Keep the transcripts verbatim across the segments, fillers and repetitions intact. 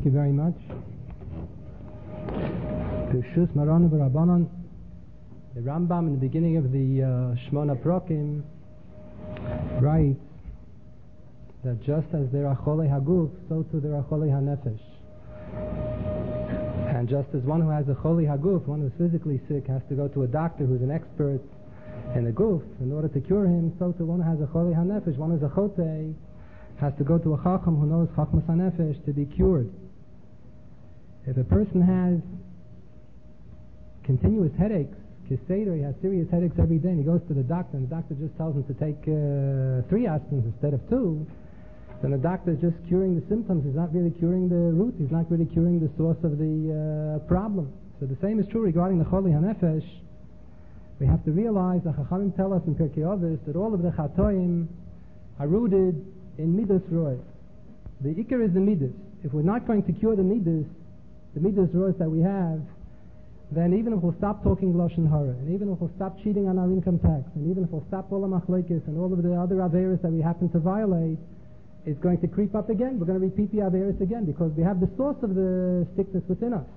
Thank you very much. Pirshus Maranu B'Rabbanan. The Rambam in the beginning of the uh, Shmona Prokim writes that just as there are Cholei Haguf, so too there are Cholei HaNefesh. And just as one who has a Cholei Haguf, one who's physically sick, has to go to a doctor who's an expert in the guf in order to cure him, so too one who has a Cholei HaNefesh, one who's a Chotei, has to go to a Chacham who knows Chachmas HaNefesh to be cured. If a person has continuous headaches, Kiseder, he has serious headaches every day, and he goes to the doctor, and the doctor just tells him to take uh, three aspirins instead of two, then the doctor is just curing the symptoms. He's not really curing the root. He's not really curing the source of the uh, problem. So the same is true regarding the Cholei HaNefesh. We have to realize, the Chachamim tell us in Pirkei Avos, that all of the Chatoim are rooted in Midas Rois. The Ikar is the Midas. If we're not going to cure the Midas, the Midas Rois that we have, then even if we'll stop talking Lashon Hara, and even if we'll stop cheating on our income tax, and even if we'll stop all the Machlekes and all of the other Averis that we happen to violate, it's going to creep up again. We're going to repeat the Averis again because we have the source of the sickness within us.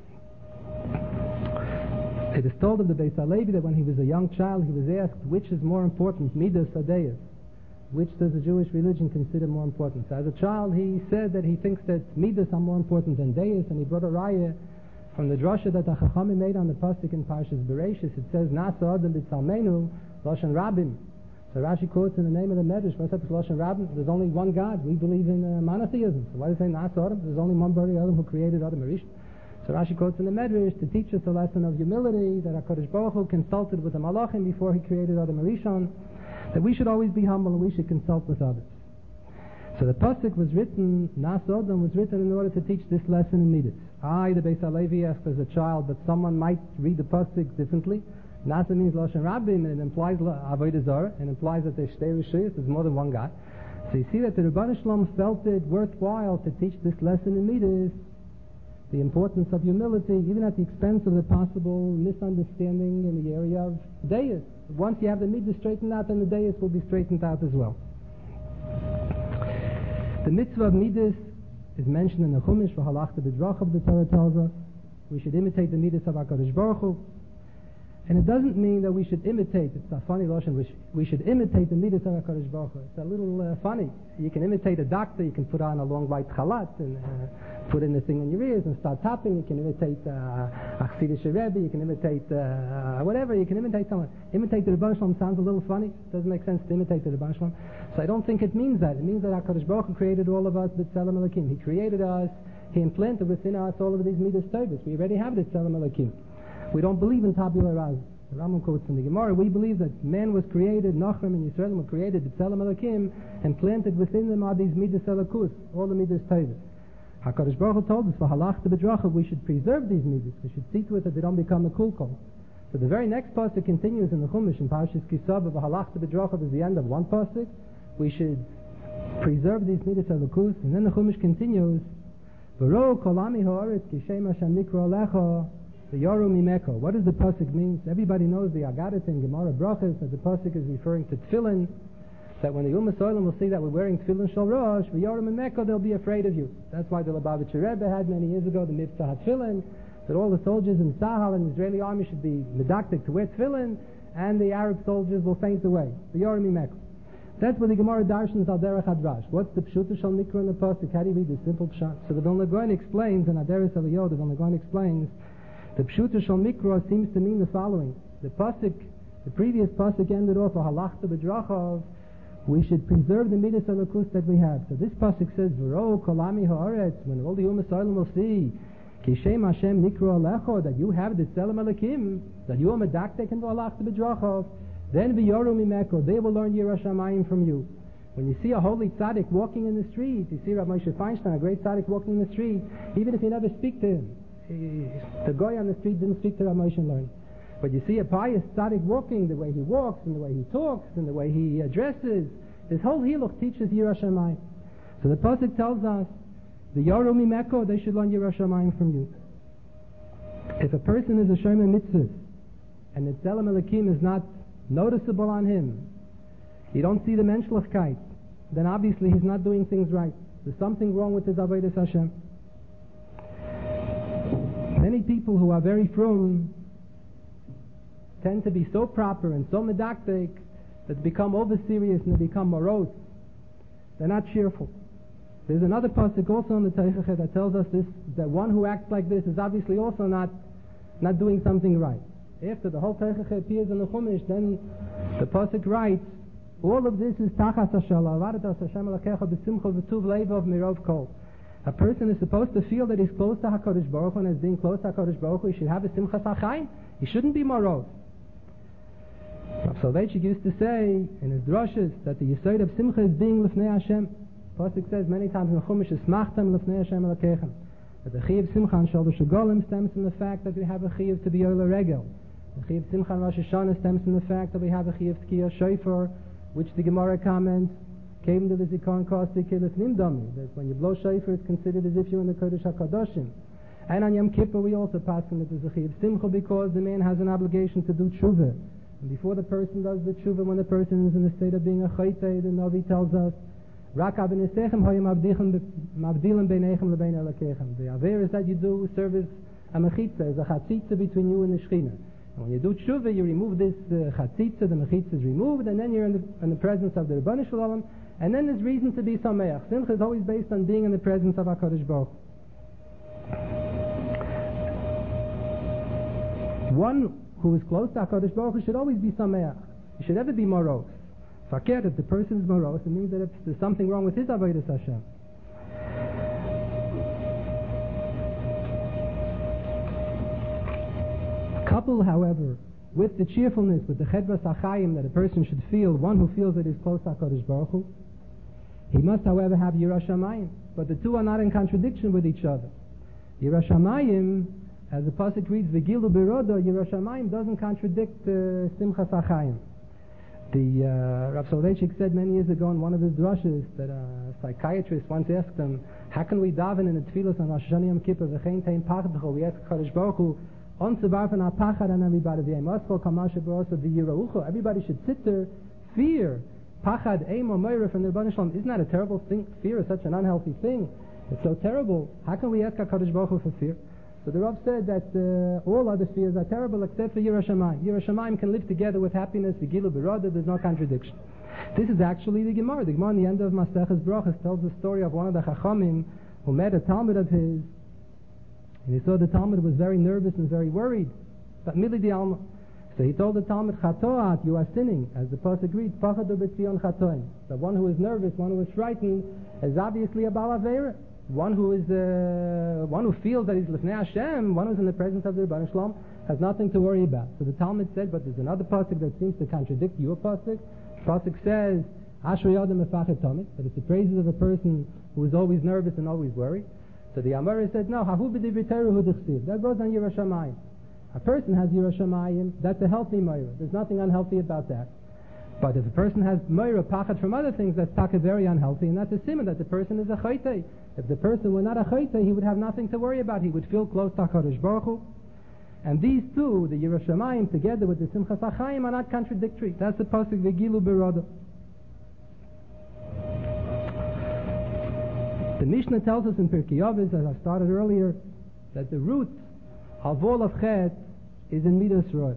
It is told of the Beis HaLevi that when he was a young child, he was asked, which is more important, Midas or Deis? Which does the Jewish religion consider more important? So as a child, he said that he thinks that Midas are more important than Deis, and he brought a raya from the drasha that the Chachamim made on the pasuk in Parshas Bereishis. It says, Nasa Adam B'Tzalmenu Lashon Rabim. So Rashi quotes in the name of the Medrash, Lashon Rabim, there's only one God. We believe in uh, monotheism. So why does it say Nasa Adam? There's only one Bari Adam who created Adam Rishon. So Rashi quotes in the Medrash to teach us a lesson of humility, that HaKadosh Baruch Hu consulted with the Malachim before he created Adam Rishon, that we should always be humble and we should consult with others. So the pasuk was written, Nas Odom was written in order to teach this lesson in Midas. I, the Beis HaLevi, asked as a child, but someone might read the pasuk differently. Nasa means Lashon Rabim, and it implies Avodah Zarah, and implies that there's Shtei Rishuyos, there's more than one God. So you see that the Rebbeinu Shalom felt it worthwhile to teach this lesson in Midas, the importance of humility, even at the expense of the possible misunderstanding in the area of Deis. Once you have the Midas straightened out, then the Deis will be straightened out as well. The mitzvah of Midas is mentioned in the Chumash, V'halachta b'drachav, the Torah tells us. We should imitate the Midas of HaKadosh Baruch Hu. And it doesn't mean that we should imitate, it's a funny lotion, we should, we should imitate the Midas of HaKadosh Baruch Hu. It's a little uh, funny. You can imitate a doctor, you can put on a long white chalat and uh, put in the thing in your ears and start tapping. You can imitate uh, a Chassidish Rebbe, you can imitate uh, whatever, you can imitate someone. Imitate the Rebbeinu Shalom sounds a little funny. It doesn't make sense to imitate the Rebbeinu Shalom. So I don't think it means that. It means that HaKadosh Baruch Hu created all of us b'tzelem Elokim. He created us, He implanted within us all of these Midas Tovos. We already have the b'tzelem Elokim. We don't believe in tabula rasa. The Rambam quotes from the Gemara, we believe that man was created, Nachrim and Yisrael were created b'tzelem Elokim, and planted within them are these Midas Elokus, all the Midas Tovos. HaKadosh Baruch Hu told us, V'halachta b'drachav, we should preserve these Midas. We should see to it that they don't become a kulkol. So the very next pasuk continues in the Chumash, in Parshas Kisab, V'halachta b'drachav is the end of one pasuk. We should preserve these Midas Elokus, and then the Chumash continues, V'ro kolami ha'aretz kishem Hashem nikra lecha v'yoru mimeko. What does the pasuk mean? Everybody knows the Agadah in Gemara Brachas that the pasuk is referring to tefillin, that when the Ummah Soilim will see that we're wearing tefillin shel rosh, v'yoru mimeko, they'll be afraid of you. That's why the Lubavitcher Rebbe had many years ago the mitzvah tefillin, that all the soldiers in Tzahal and the Israeli army should be medaktik to wear tefillin, and the Arab soldiers will faint away. V'yoru mimeko. That's what the Gemara darshans al derech hadrash. What's the pshuta shel nikra in the pasuk? How do you read the simple pshat? So the Vilna Gaon explains, and Aderes Eliyahu, the Vilna Gaon explains, the pshuta shel mikra seems to mean the following. The pasuk, the previous pasuk ended off, halachta b'drachav, we should preserve the midas elokus that we have. So this pasuk says, v'ro kolami ha'aretz, when all the Ummah Soilim will see, kishem Hashem nikra alecho, that you have the tzelem alekim, that you are medaktek and halachta b'drachav, then v'yoru mimeko, they will learn Yirah Shamayim from you. When you see a holy tzaddik walking in the street, you see Rav Moshe Feinstein, a great tzaddik walking in the street, even if you never speak to him, he, the guy on the street didn't speak to Rav Moshe and learn. But you see a pious tzaddik walking, the way he walks, and the way he talks, and the way he addresses, his whole hiluch teaches Yirah Shamayim. So the pasuk tells us, v'yoru mimeko, they should learn Yirah Shamayim from you. If a person is a shomer mitzvah, and the tzelem elakim is not noticeable on him, you don't see the menschlichkeit, then obviously he's not doing things right. There's something wrong with his avodas Hashem. people who are very frum tend to be so proper and so medactic that they become over serious and they become morose. They're not cheerful. There's another pasuk also in the Teichach that tells us this, that one who acts like this is obviously also not not doing something right. After the whole Teichach appears in the Chumash, then the pasuk writes, all of this is tachas hashala, avadatas Hashem alakecha b'simcha v'tuv levav mirov kol. A person is supposed to feel that he's close to HaKadosh Baruch Hu, and as being close to HaKadosh Baruch Hu, he should have a simchas hachayim. He shouldn't be morose. Rav Soloveitchik used to say in his drushes that the yesod of simcha is being lifnei Hashem. Pasuk says many times in the Chumash, "Smachtem lifnei Hashem alakechem." That the chiyuv simcha on Shalosh Hagolim stems from the fact that we have a chiyuv to be ola regel. The chiyuv simcha on Rosh Hashanah stems from the fact that we have a chiyuv tkiyah shofar, which the Gemara comments came to the zikaron kostik lifnim dami. That when you blow shofar, it's considered as if you're in the Kodesh Hakadoshim. And on Yom Kippur, we also pass on that there's a chiyuv simcha because the man has an obligation to do tshuva. And before the person does the tshuva, when the person is in the state of being a chayte, the Navi tells us, Rak abenesechem hoyim mavdilim beinechem lebein elakechem. The averis that you do serve as a mechitza, as a chatzitza between you and the Shechina. And when you do tshuva, you remove this uh, chatzitza, the mechitza is removed, and then you're in the, in the presence of the Rebbeinu Shalom, and then there's reason to be sameach. Simcha is always based on being in the presence of HaKadosh Baruch Hu. One who is close to HaKadosh Baruch Hu should always be sameach. He should never be morose. Fakir, if the person is morose, it means that if there's something wrong with his avodas Hashem. Coupled, however, with the cheerfulness, with the chedvas achayim that a person should feel, one who feels that he's close to HaKadosh Baruch Hu, he must, however, have Yiras Shamayim. But the two are not in contradiction with each other. Yiras Shamayim, as the pasuk reads, V'gilu b'rodo, Yiras Shamayim doesn't contradict uh, Simchas Achayim. The uh, Rav Soloveitchik said many years ago in one of his drushes that a psychiatrist once asked him, how can we daven in the tefillos on Rosh Hashanah Yom Kippur, v'chein tein pachadcho, we ask HaKadosh Baruch Hu, on tzevarfen ha-pachad on everybody, v'yemoscho kamash b'rosa v'yiraucho, everybody should sit there, fear, pachad, eim, or moira from the Rebbeinu Shalom. Isn't that a terrible thing? Fear is such an unhealthy thing. It's so terrible. How can we ask HaKadosh Baruch Hu for fear? So the Rav said that uh, all other fears are terrible except for Yiras Shamayim. Yiras Shamayim can live together with happiness, v'gilu b'roda, there's no contradiction. This is actually the Gemara. The Gemara in the end of Maseches Brachos tells the story of one of the Chachamim who met a Talmud of his, and he saw the Talmud was very nervous and very worried. But mili di alma. So he told the Talmud, Chatoat, you are sinning. As the pasuk reads, Pachadu b'tzion chatoim. The one who is nervous, one who is frightened, is obviously a Baal Aveira. One who is uh, one who feels that he's lifnei Hashem, one who's in the presence of the Rebbeinu Shalom, has nothing to worry about. So the Talmud said, but there's another pasuk that seems to contradict your pasuk. Pasuk says, Asher yodem mefachet tamid, that it's the praises of a person who is always nervous and always worried. So the Amora said, no, hahu b'divrei Torah hu d'chsiv. That goes on Yiras Shamayim. A person has Yiras Shamayim, that's a healthy moira. There's nothing unhealthy about that. But if a person has moira pachat from other things, that's taka very unhealthy, and that's a simon that the person is a chaytei. If the person were not a chaytei, he would have nothing to worry about. He would feel close to HaKadosh Baruch Hu. And these two, the Yiras Shamayim together with the Simchas HaChaim, are not contradictory. That's the pasuk v'gilu b'roda. The Mishnah tells us in Pirkei Avos, as I started earlier, that the root of all of chet is in Midas Roy.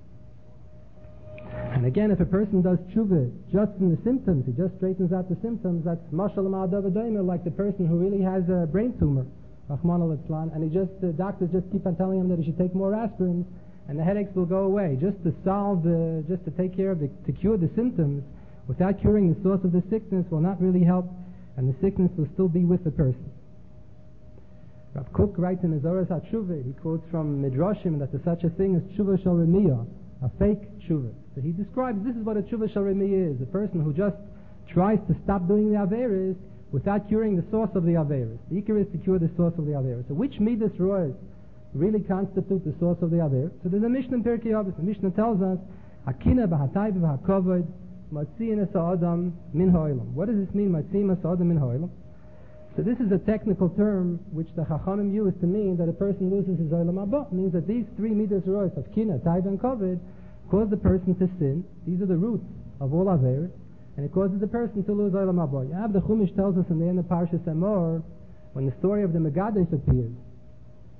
And again, if a person does tshuva just in the symptoms, he just straightens out the symptoms, that's mashal ma'adav like the person who really has a brain tumor, Rahman al-Islam, and he just, the doctors just keep on telling him that he should take more aspirin, and the headaches will go away. Just to solve the, just to take care of the, to cure the symptoms, without curing the source of the sickness, will not really help, and the sickness will still be with the person. Rav Kook writes in his Zoras HaTshuva, he quotes from Midrashim that there's such a thing as tshuva shel remiyah, a fake tshuva. So he describes this is what a tshuva shel remiyah is, a person who just tries to stop doing the averis without curing the source of the averis. The ikar is to cure the source of the averis. So which midas rois really constitute the source of the averis? So there's a Mishnah in Pirkei Avos. The Mishnah tells us, Akina b'hatayv v'hakovod matziin es ha'adam min ha'olam. What does this mean, matziin es ha'adam min ha'olam? So this is a technical term which the Chachamim use to mean that a person loses his olam haba. It means that these three midas rois of kina, taiv, and kavod cause the person to sin. These are the roots of all averis, and it causes the person to lose olam haba. Yav the Chumash tells us in the end of Parshas Emor, when the story of the Megadis appears,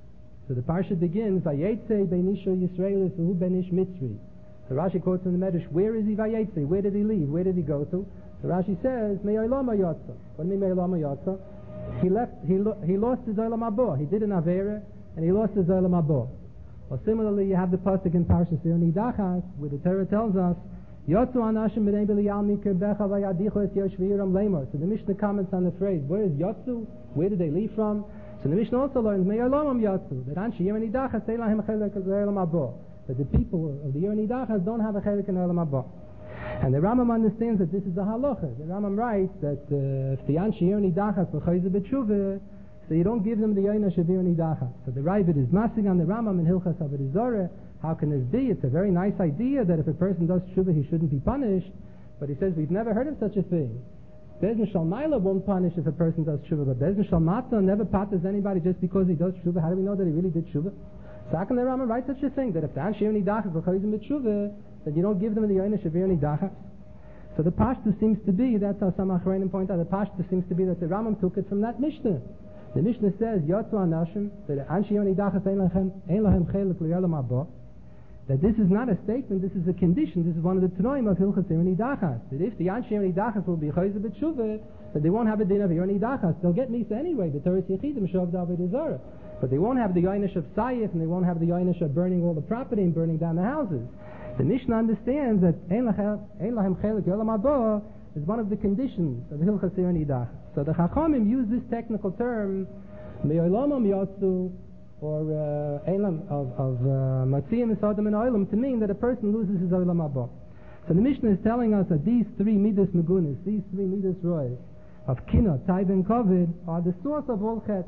So the parsha begins, Vayetze Beinisho Yisraelis V'hu Benish Mitzri. So Rashi quotes in the Medrash, where is he Vayetze? Where did he leave? Where did he go to? So Rashi says, Me'olam Yotza. What do you mean Me'olam Yotza? He left, he, lo- he lost his Olam Haba. He did an Avera, and he lost his Olam Haba. Well, similarly, you have the pasuk in Parshas Nidachas, where the Torah tells us, Yotzu Anashim B'nei B'liyal Mikirbecha Vayadichu Es Yoshviram Lemor. So the Mishnah comments on the phrase, where is Yotzu? Where did they leave from? So the Mishnah also learns, Me'olam Yotzu. That Anshi Yer Nidachas Eilahim Chelek Olam Haba. That the people of the Yer Nidachas don't have a Chelek in Olam Haba. And the Rambam understands that this is a halacha. The Rambam writes that uh, if the Anshi Yer Nidachas V'chayze B'tshuva, so you don't give them the Yoina Shavir Nidachas. So the Ravid is massing on the Rambam in Hilchas Avodah Zarah. How can this be? It's a very nice idea that if a person does tshuva, he shouldn't be punished. But he says we've never heard of such a thing. Bezdin Shalmaila won't punish if a person does tshuva, but Bezdin Shalmata never patters anybody just because he does tshuva. How do we know that he really did tshuva? So how can the Rambam write such a thing? That if the Anshi Yer Nidachas V'chayzim B'tshuva, then you don't give them the Yoina Shavir Nidachas. So the Pashta seems to be, that's how some Achreinim point out, the Pashta seems to be that the Rambam took it from that Mishnah. The Mishnah says, Yotzu Anashim, that Anshi Yer Nidachas Ein Lahem Chelek L'Olam Haba, that this is not a statement, this is a condition, this is one of the Tanoim of Hilchas Yer Nidachas, that if the Anshi Yer Nidachas will be Chayze B'tshuva, that they won't have a din of Yer Nidachas. They'll get Misa anyway, the Torah Yechidim Shov Avodah Zarah, but they won't have the Yoinish of Sayif, and they won't have the Yoinish of burning all the property and burning down the houses. The Mishnah understands that Ein Lahem Chelek L'Olam Haba is one of the conditions of Hilchas Yer Nidachas. So the Chachamim use this technical term, Me'olam Yotzu, or Eilam uh, of of Matziyim Esadam and Olam, to mean that a person loses his Olam Haba. So the Mishnah is telling us that these three Midas Megunis, these three Midas Roy, of Kina, Taiv, and Kovid, are the source of all Chet.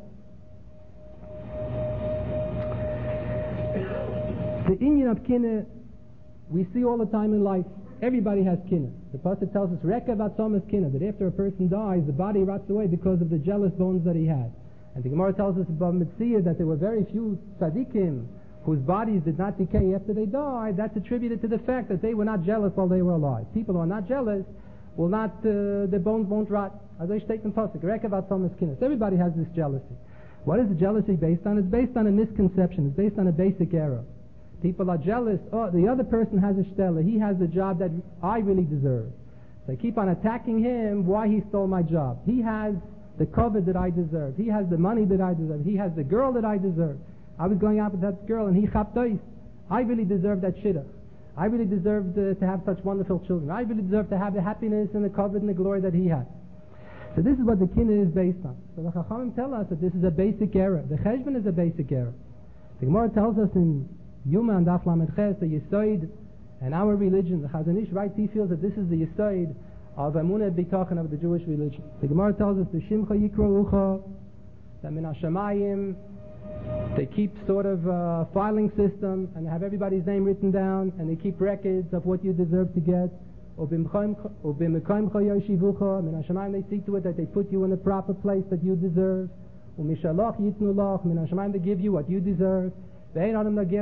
The Inyan of Kina we see all the time in life. Everybody has Kina. The Pasuk tells us, Rekav Atzom is Kina, that after a person dies, the body rots away because of the jealous bones that he had. And the Gemara tells us about Mitzvah that there were very few tzaddikim whose bodies did not decay after they died. That's attributed to the fact that they were not jealous while they were alive. People who are not jealous will not, uh, their bones won't rot. As I state in Pasuk, Rekav Atzom is Kina. Everybody has this jealousy. What is the jealousy based on? It's based on a misconception. It's based on a basic error. People are jealous. Oh, the other person has a shtela. He has the job that I really deserve. So I keep on attacking him why he stole my job. He has the covet that I deserve. He has the money that I deserve. He has the girl that I deserve. I was going out with that girl and he chaptois. I really deserve that shidduch. I really deserve to, to have such wonderful children. I really deserve to have the happiness and the covet and the glory that he had. So this is what the kina is based on. So the Chachamim tell us that this is a basic error. The cheshbon is a basic error. The Gemara tells us in Yuma and Daf Lamed Ches, the Yisoid, and our religion, the Chazon Ish writes, he feels that this is the Yisoid of Emunah B'Tachan of the Jewish religion. The Gemara tells us, the Shimcha Yikro Ucha, that Min HaShamayim, they keep sort of a filing system, and they have everybody's name written down, and they keep records of what you deserve to get. Ubimekayimcha Yoshivucha, Min HaShamayim, they see to it that they put you in the proper place that you deserve. Umishalach Yitnu Lach, Min HaShamayim, they give you what you deserve. Nobody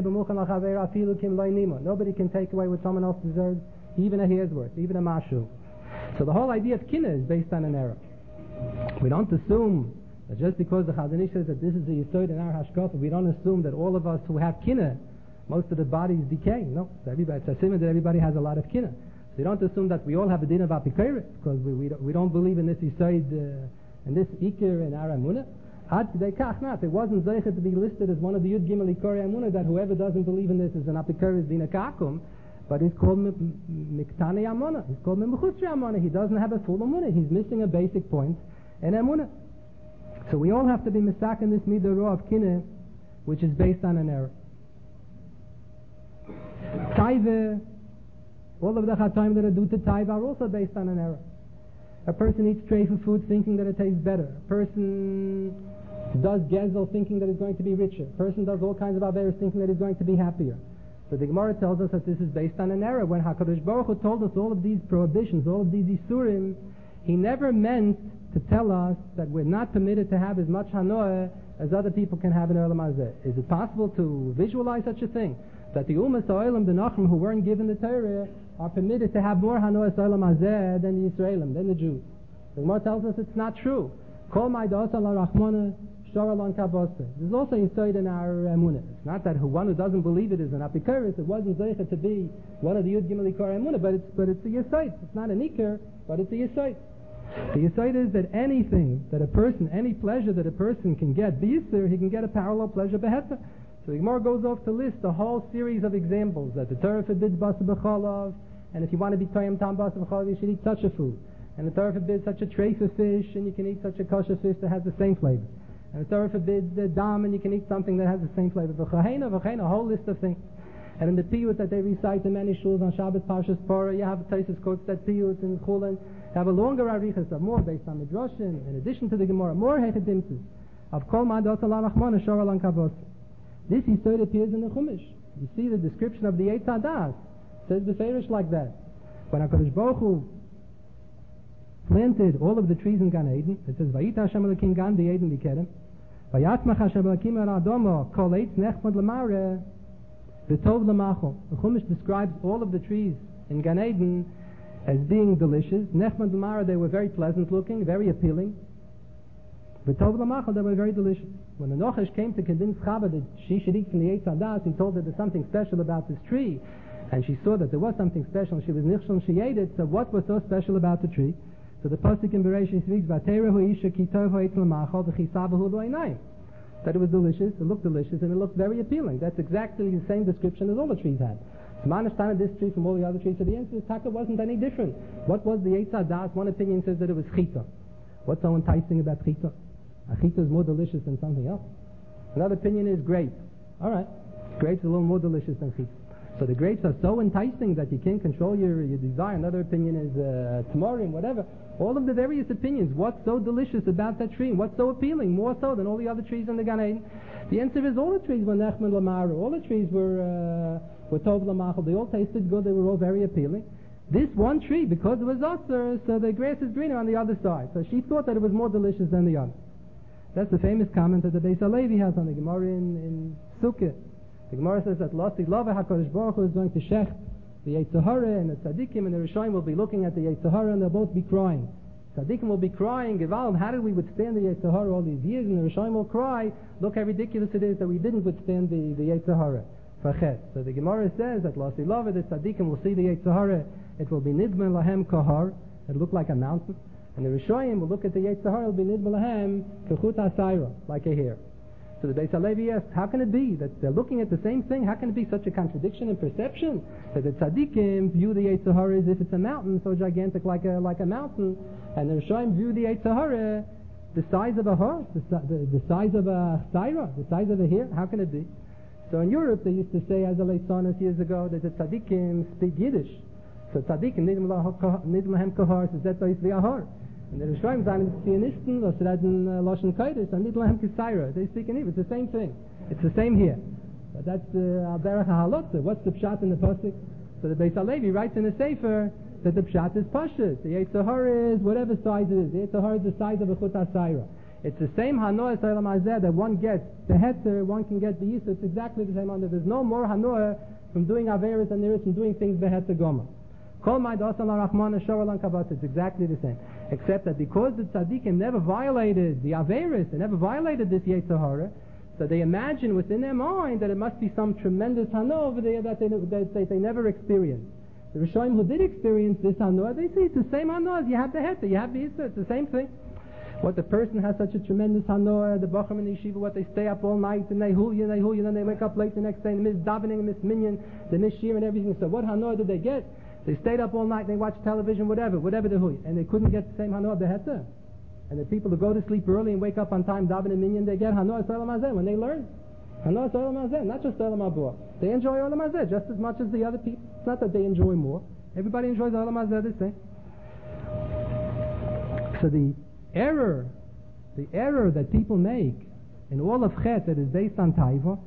can take away what someone else deserves, even a hair's worth, even a mashu. So the whole idea of kina is based on an error. We don't assume that just because the Chazon Ish says that this is the yesod in our hashkafa, we don't assume that all of us who have kina, most of the bodies decay. No, so everybody, it's assuming that everybody has a lot of kina. So you don't assume that we all have a din of apikeret, because we, we, don't, we don't believe in this yesod uh, and this ikir in our amunah. Ad Kidei Kach not. It wasn't zeicher to be listed as one of the Yud Gimel Ikori Amunah that whoever doesn't believe in this is an apikar is being a kakum, but it's called Miktane Amunah. It's called Mechutzri Amunah. He doesn't have a full Amunah. He's missing a basic point in Amunah. So we all have to be misak in this midah roh of kineh, which is based on an error. Taiva, all of the chataim that are due to taiva are also based on an error. A person eats treifa food thinking that it tastes better. A person does gezel thinking that it's going to be richer. A person does all kinds of averos thinking that it's going to be happier. So the Gemara tells us that this is based on an error. When HaKadosh Baruch Hu told us all of these prohibitions, all of these isurim, He never meant to tell us that we're not permitted to have as much hanoah as other people can have in Olam Hazeh. Is it possible to visualize such a thing? That the Umas Ha'olam, the Nachrim, who weren't given the Torah, are permitted to have more hanoah Olam Hazeh than the Yisraelim, than the Jews. The Gemara tells us it's not true. Kol ma'idot ala Rachmana, Shoralon Kabose. There's also Yisod in our Emunah. It's not that who, one who doesn't believe it is an Apikuris. It wasn't Zeicha to be one of the Yud Gimel Ikar Emunah, but it's, but it's a Yisod. It's not an Ikar, but it's a Yisod. The Yisod is that anything that a person, any pleasure that a person can get, B'Yisr, he can get a parallel pleasure Beheta. So the Gemara goes off to list a whole series of examples that the Torah forbids Basa B'Cholav, and if you want to be Toyam Tam Basa B'Cholav, you should eat such a food. And the Torah forbids such a treifa fish, and you can eat such a kosher fish that has the same flavor. And the Torah forbids the dam, and you can eat something that has the same flavor. V'chahena, v'chahena, a whole list of things. And in the piyut that they recite in many shuls on Shabbos Parshas Porah, you have Taisus quotes that piyut in Chulin. You have a longer arichas of more based on Midrashim, in addition to the Gemara, more hechedimtus of Kol Ma'adot Ala Rachmana Shor Al Kabos. This Yisod appears in the Chumash. You see the description of the Eitz Hadas. Says the Ferish like that. When HaKadosh Baruch Hu planted all of the trees in Gan Eden, it says, Vayita Hashem Elokim Gan B'Eden B'Kerem, Vayatzmach Hashem Elokim Ar Adomo, Kol Eitz Nechmad L'Mare, V'Tov L'Machol. The Chumash describes all of the trees in Gan Eden as being delicious. Nechmad L'Mare, they were very pleasant looking, very appealing. V'Tov L'Machol, they were very delicious. When the Nochash came to convince Chava that she should eat from the Eitz Hadas, he told her there's something special about this tree. And she saw that there was something special, and she was nichshel, and she ate it. So what was so special about the tree? So the pasuk in Bereshit speaks, "V'aterahu isha ki tov ha'etz l'machol v'chisabahu b'einayim." That it was delicious, it looked delicious, and it looked very appealing. That's exactly the same description as all the trees had. So man understand this tree from all the other trees. So the answer is, Taka wasn't any different. What was the Eitz Hadas? One opinion says that it was chita. What's so enticing about chita? A chita is more delicious than something else. Another opinion is grape. All right, grapes are a little more delicious than chita. So the grapes are so enticing that you can't control your, your desire. Another opinion is uh, tamarim, whatever. All of the various opinions. What's so delicious about that tree? What's so appealing? More so than all the other trees in the Gan Eden? The answer is all the trees were nechman l'mara. All the trees were uh, were tov l'machal. They all tasted good. They were all very appealing. This one tree, because it was usher, so the grass is greener on the other side. So she thought that it was more delicious than the other. That's the famous comment that the Beis HaLevi has on the Gemara in, in Sukkah. The Gemara says that Lasi Lava HaKadosh Baruch Hu is going to shech the Yetzer Hara, and the Tzaddikim and the Rishonim will be looking at the Yetzer Hara, and they'll both be crying. Tzaddikim will be crying, Gewalt, how did we withstand the Yetzer Hara all these years? And the Rishonim will cry, look how ridiculous it is that we didn't withstand the, the Yetzer Hara. Fachet. So the Gemara says that Lasi Lava, the Tzaddikim will see the Yetzer Hara, it will be Nidman Lahem Kahar, it'll look like a mountain. And the Rishonim will look at the Yetzer Hara, it'll be Nidman Lahem Kechut HaSayra, like a hair. So the Beis HaLevi asked, how can it be that they're looking at the same thing? How can it be such a contradiction in perception? That the tzaddikim view the Yetzer Hara as if it's a mountain, so gigantic like a like a mountain, and the Rishonim view the Yetzer Hara the size of a horse, the, the, the size of a sayra, the size of a hair. How can it be? So in Europe they used to say, as a Leitzonus years ago, that the tzaddikim speak Yiddish. So tzaddikim nidm lahem kahar says that is v'ahar. And the Rishonim seinen Zionisten, was reden Lashon Kodesh, and Nidl Lahem Kisayra. They speak in Hebrew. It's the same thing. It's the same here. But that's Al Derech HaHalotza. What's the pshat in the pasuk? So the Beis HaLevi writes in the Sefer that the pshat is pashut. The Yetzer Hara is whatever size it is. The Yetzer Hara is the size of a chut hasayra. It's the same hanoah Seilam Hazeh that one gets the heter, one can get the yisur. It's exactly the same under. There's no more hanoah from doing averis and there is from doing things beheter goma. Kol ma'id asan la'rachmana shor lan kabat. It's exactly the same. Except that because the tzaddikim never violated the averis, they never violated this Yetzer Hara, so they imagine within their mind that it must be some tremendous hanoah over there that they, that they, they never experienced. The Rishonim who did experience this hanoah, they say it's the same hanoah as you have the heter, you have the yisur, it's the same thing. What the person has such a tremendous hanoah, the bachram and yeshiva, what they stay up all night and they hulya, they hulya, then they wake up late the next day and they miss davening, miss minyan, they miss shir and everything. So what hanoah did they get? They stayed up all night, they watched television, whatever, whatever the huy, and they couldn't get the same hanoah of the heter. And the people who go to sleep early and wake up on time, daven and minyan, they get hanoah Olam Hazeh when they learn. Hanoah Olam Hazeh, not just Olam Haba. They enjoy Olam Hazeh just as much as the other people. It's not that they enjoy more. Everybody enjoys Olam Hazeh the same. So the error, the error that people make in all of Chet that is based on Taiva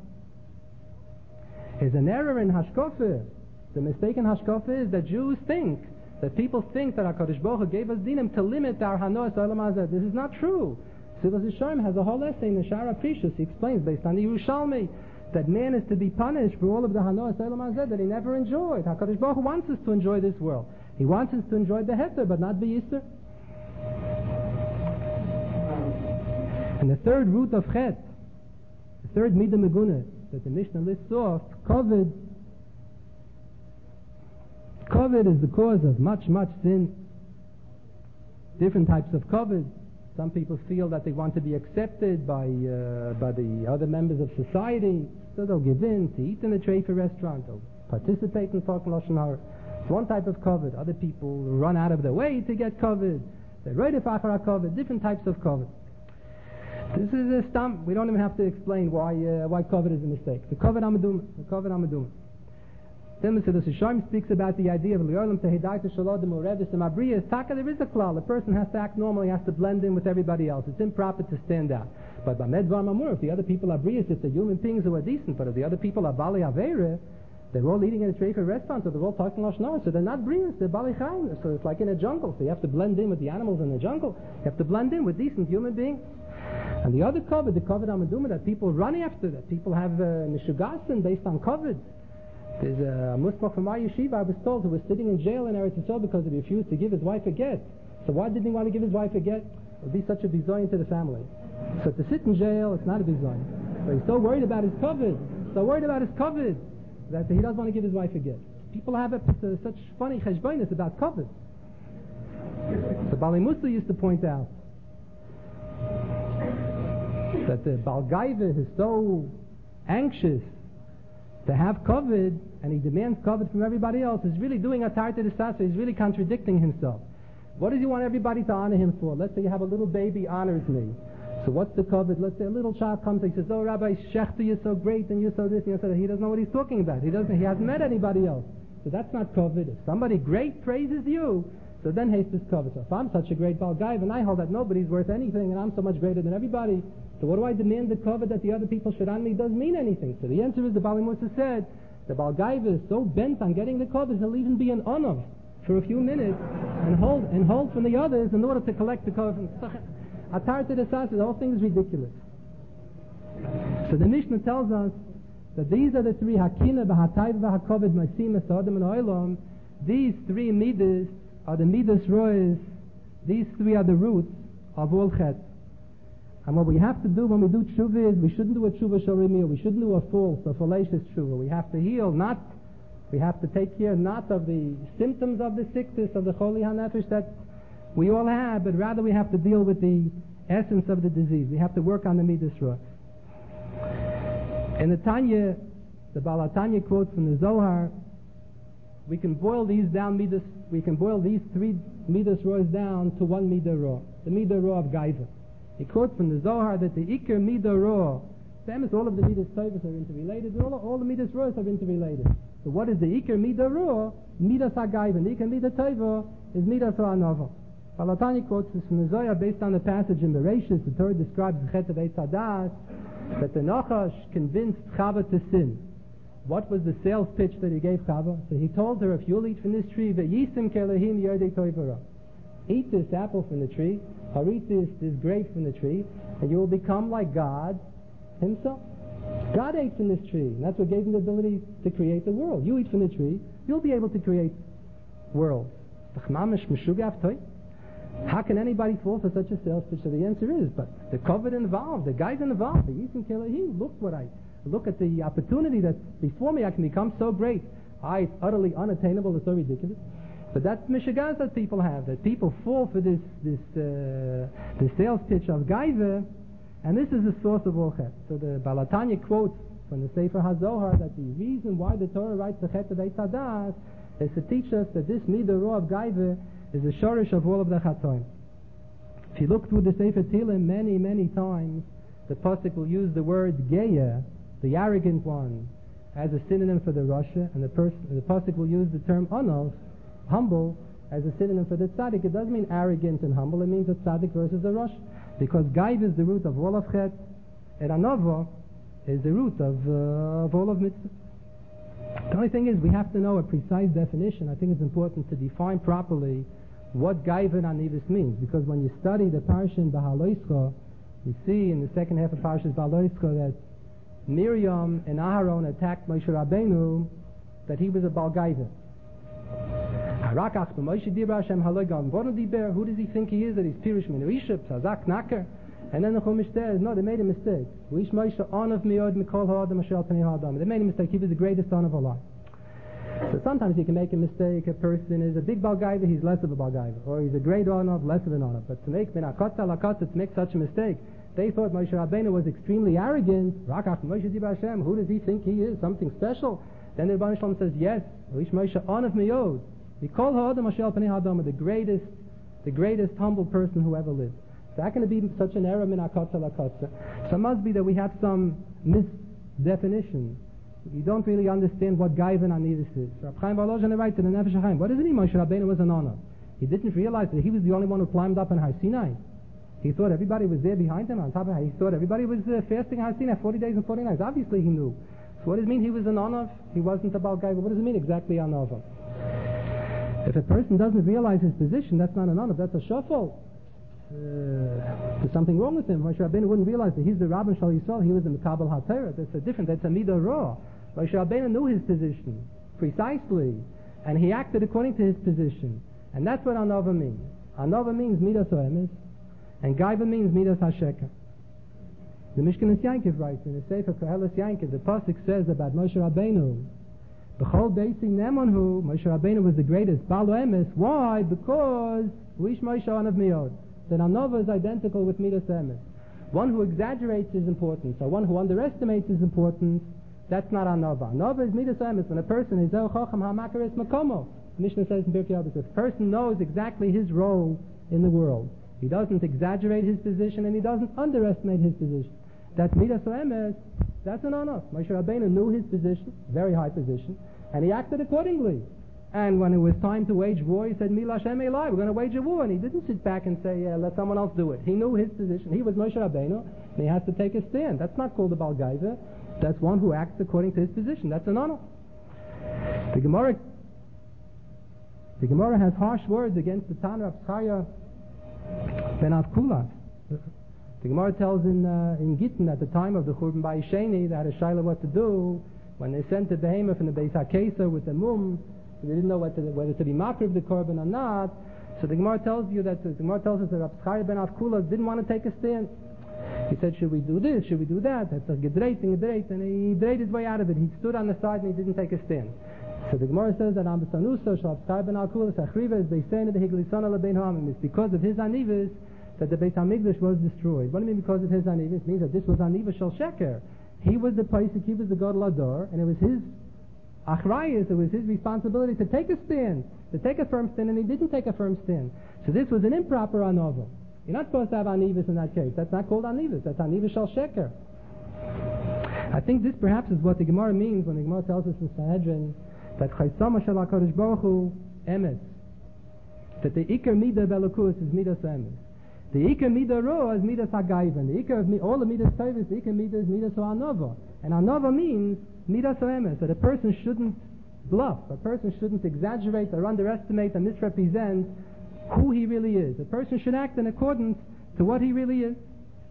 is an error in Hashkofah. The mistaken hashkafa is that Jews think, that people think that HaKadosh Baruch Hu gave us dinim to limit our hanoah Olam Hazeh. This is not true. Silas Yisharim has a whole essay in the Shara Prishus. He explains based on the Yerushalmi that man is to be punished for all of the hanoah Olam Hazeh that he never enjoyed. HaKadosh Baruch Hu wants us to enjoy this world. He wants us to enjoy the heter, but not the yisur. And the third root of Chet, the third Midah Meguna that the Mishnah lists off, Kovid. Kovid is the cause of much, much sin. Different types of Kovid. Some people feel that they want to be accepted by uh, by the other members of society, so they'll give in to eat in a treifa restaurant, they'll participate in talking Lashon Hara. It's one type of Kovid. Other people run out of their way to get Kovid. They write a Achara Kovid, different types of Kovid. This is a stump. We don't even have to explain why uh, why Kovid is a mistake. The Kovid Amadum, the Kovid Amadum. Then the Shishaim speaks about the idea of Li'olam Tehidayta Shalodim Urevis and Mabriya. Taka, there is a klal. The person has to act normally, has to blend in with everybody else. It's improper to stand out. But by Medvar Mamur, if the other people are Briyas, if they're human beings who are decent, but if the other people are Bali Aveira, they're all eating in a treifa restaurant, or they're all talking Lashon Hara, so they're not Briyas, they're Bali Chaim. So it's like in a jungle. So you have to blend in with the animals in the jungle. You have to blend in with decent human beings. And the other Kovid, the Kovid Amaduma, that people run after, that people have uh, Nishugasin based on Kovid. There's a Muslim from our yeshiva, I was told, who was sitting in jail in Eretz Yisrael because he refused to give his wife a get. So why didn't he want to give his wife a get? It would be such a bizoyin to the family. So to sit in jail, it's not a bizoyin. But he's so worried about his Kovid, so worried about his Kovid, that he doesn't want to give his wife a get. People have a, uh, such funny cheshbonis about Kovid. So Bali Musa used to point out that the Baal Gaiva is so anxious to have Kovid, and he demands Kovid from everybody else, is really doing a tarta de sasa, he's really contradicting himself. What does he want everybody to honor him for? Let's say you have a little baby honors me. So what's the Kovid? Let's say a little child comes and he says, oh Rabbi Shechter, you're so great, and you're so this, and you're so that. He doesn't know what he's talking about. He doesn't. He hasn't met anybody else. So that's not Kovid. If somebody great praises you, so then haste is Kovid. So if I'm such a great Baal Gaiva, and I hold that nobody's worth anything, and I'm so much greater than everybody, so what do I demand the Kovid that the other people should honor me doesn't mean anything? So the answer is, the Bali Musa said, the Baal Gaiva is so bent on getting the Kovid, he'll even be an honor for a few minutes and hold and hold from the others in order to collect the Kovid. Atar to the Sasa, the whole thing is ridiculous. So the Mishnah tells us that these are the three Hakina, B'Hatayv, B'Hakovid, Ma'asima, Sodom, and Oilom. These three Midas are the Midas Rois. These three are the roots of all Chet. And what we have to do when we do tshuva is, we shouldn't do a tshuva sharimi, we shouldn't do a false, a fallacious tshuva. We have to heal, not, we have to take care not of the symptoms of the sickness, of the choli hanefesh that we all have, but rather we have to deal with the essence of the disease. We have to work on the Midas Rois. In the Tanya, the Baal HaTanya quotes from the Zohar, we can boil these down, Midas, we can boil these three Midas Rois down to one Midah Roh, the Midah Roh of Gaiva. He quotes from the Zohar that the Iker Midah Roh, same as all of the Midas Tovos are interrelated, all, all the Midas Rois are interrelated. So what is the Iker Midah Roh? Midas HaGaiva. The Iker Midah Tovo is Midas HaAnova. Baal HaTanya quotes this from the Zohar based on the passage in Bereshis. The Torah describes the Chet of Eitz Hadas, that the Nachash convinced Chava to sin. What was the sales pitch that he gave Chava? So he told her, if you'll eat from this tree, ve'yisim kelehim yodei toivara, eat this apple from the tree, or eat this, this grape from the tree, and you will become like God himself. God ate from this tree, and that's what gave him the ability to create the world. You eat from the tree, you'll be able to create worlds. How can anybody fall for such a sales pitch? So the answer is, but the Kovid involved, the guy's involved, the Yisim Kelehim, look what I, look at the opportunity that's before me, I can become so great. I, it's utterly unattainable, it's so ridiculous. But that's mishigas that people have, that people fall for this this uh, this sales pitch of Gaiva, and this is the source of all Chet. So the Baal HaTanya quotes from the Sefer HaZohar that the reason why the Torah writes the Chet of Eitz Hadas is to teach us that this Midah Roh of Gaiva is the shorish of all of the Chatoim. If you look through the Sefer Tehillim many, many times, the Pasuk will use the word Geya, the arrogant one, as a synonym for the Rasha, and the, pers- the Pasuk will use the term Anos, humble, as a synonym for the tzaddik. It doesn't mean arrogant and humble, it means a tzaddik versus a rush. Because Gaiv is the root of all of Chet, and Anova is the root of, uh, of all of Mitzvah. The only thing is, we have to know a precise definition. I think it's important to define properly what Gaiv and Anivus means, because when you study the Parsha in Bahaloischa, you see in the second half of Parshas Bahaloischa that Miriam and Aharon attacked Moshe Rabbeinu, that he was a Baal Gaiva. Who does he think he is, that he's Pirish Min Rishab, Sazak Naker? And then the Chumash says, no, they made a mistake. They made a mistake. He was the greatest son of Allah. So sometimes you can make a mistake. A person is a big Balgaiva, he's less of a Balgaiva. Or he's a great honor, less of an honor. But to make min akotza lakotza, to make such a mistake, they thought Moshe Rabbeinu was extremely arrogant. Rakach Moshe Dibur Hashem, who does he think he is? Something special? Then the Rebbeinu Shalom says, yes, Moshe Anav Miyod. Mikol ha'adam asher al panei ha'adam, the greatest, the greatest humble person who ever lived. So how can it be such an error min akotza lakotza? So it must be that we have some misdefinition. You don't really understand what Gaiva and Anivus is. Rab Chaim Volozhin writes in the Nefesh HaChaim, what does it mean Moshe Rabbeinu was an honor? He didn't realize that he was the only one who climbed up on Har Sinai. He thought everybody was there behind him on top of it. He thought everybody was uh, fasting Har Sinai forty days and forty nights. Obviously he knew. So what does it mean he was an honor? He wasn't about Gaiva. What does it mean exactly an honor? If a person doesn't realize his position, that's not an honor, that's a shuffle. Uh, there's something wrong with him. Moshe Rabbeinu wouldn't realize that he's the Rabban Shal Yisrael, he was the Mekabel HaTorah. That's a different, that's a Midah Ra. Moshe Rabbeinu knew his position precisely, and he acted according to his position. And that's what Anova means. Anova means Midas Oemes, and Gaiva means Midas HaSheker. The Mishkanis Yankiv writes in the Sefer Koheles Yankiv, the Pasuk says about Moshe Rabbeinu, B'chol Beisi Nemonhu, Moshe Rabbeinu was the greatest Baal Oemes. Why? Because Uish Moshe Anav Miyod. That Anova is identical with Midas Emes. One who exaggerates his importance, or one who underestimates his importance, that's not Anova. Anova is Midas Emes. When a person is El Chacham HaMakaris Makomo, the Mishnah says in Pirkei Avos, if a person knows exactly his role in the world, he doesn't exaggerate his position and he doesn't underestimate his position. That's Midas Emes. That's an honor. Moshe Rabbeinu knew his position, very high position, and he acted accordingly. And when it was time to wage war, he said, Mila Shem Elai, we're going to wage a war. And he didn't sit back and say, yeah, let someone else do it. He knew his position. He was Moshe Rabbeinu, and he has to take a stand. That's not called a Baal Gaiva. That's one who acts according to his position. That's an honor. The Gemara, the Gemara has harsh words against the Tanur of Chaya ben Avkulas. The Gemara tells in uh, in Gittin at the time of the Churban Bayis Sheni, they had a shaila what to do when they sent the behemoth from the Beis HaKesar with the mum. They didn't know whether to, whether to be makriv the korban or not. So the Gemara tells you that the Gemara tells us that Rab Chaya ben Avkulas didn't want to take a stand. He said, should we do this? Should we do that? That's a gedreit and gedreit, and he dreit his way out of it. He stood on the side and he didn't take a stand. So the Gemara says that Am Besanusa Rab Chaya ben Avkulas achriva is beisena behiglisana lebein ha'amim. It's because of his anivus that the Beit HaMikdash was destroyed. What do you mean because of his anivus? It means that this was aniva shel sheker. He was the Paisik, he was the Gadol Ador, and it was his achrayus, it was his responsibility to take a stand, to take a firm stand, and he didn't take a firm stand. So this was an improper anova. You're not supposed to have anivus in that case. That's not called anivus. That's aniva shel sheker. I think this perhaps is what the Gemara means when the Gemara tells us in Sanhedrin that Chaysama shel HaKadosh Baruch Hu emes, that the Iker Midah Belukus is Midas Emes. The Iker Midah Ro is Midas HaGaivan. The Iker of all the Midas Tevis, the Iker Midah is Midas HaAnova. And Anova means Midas HaEmes, that a person shouldn't bluff, a person shouldn't exaggerate or underestimate or misrepresent who he really is. A person should act in accordance to what he really is.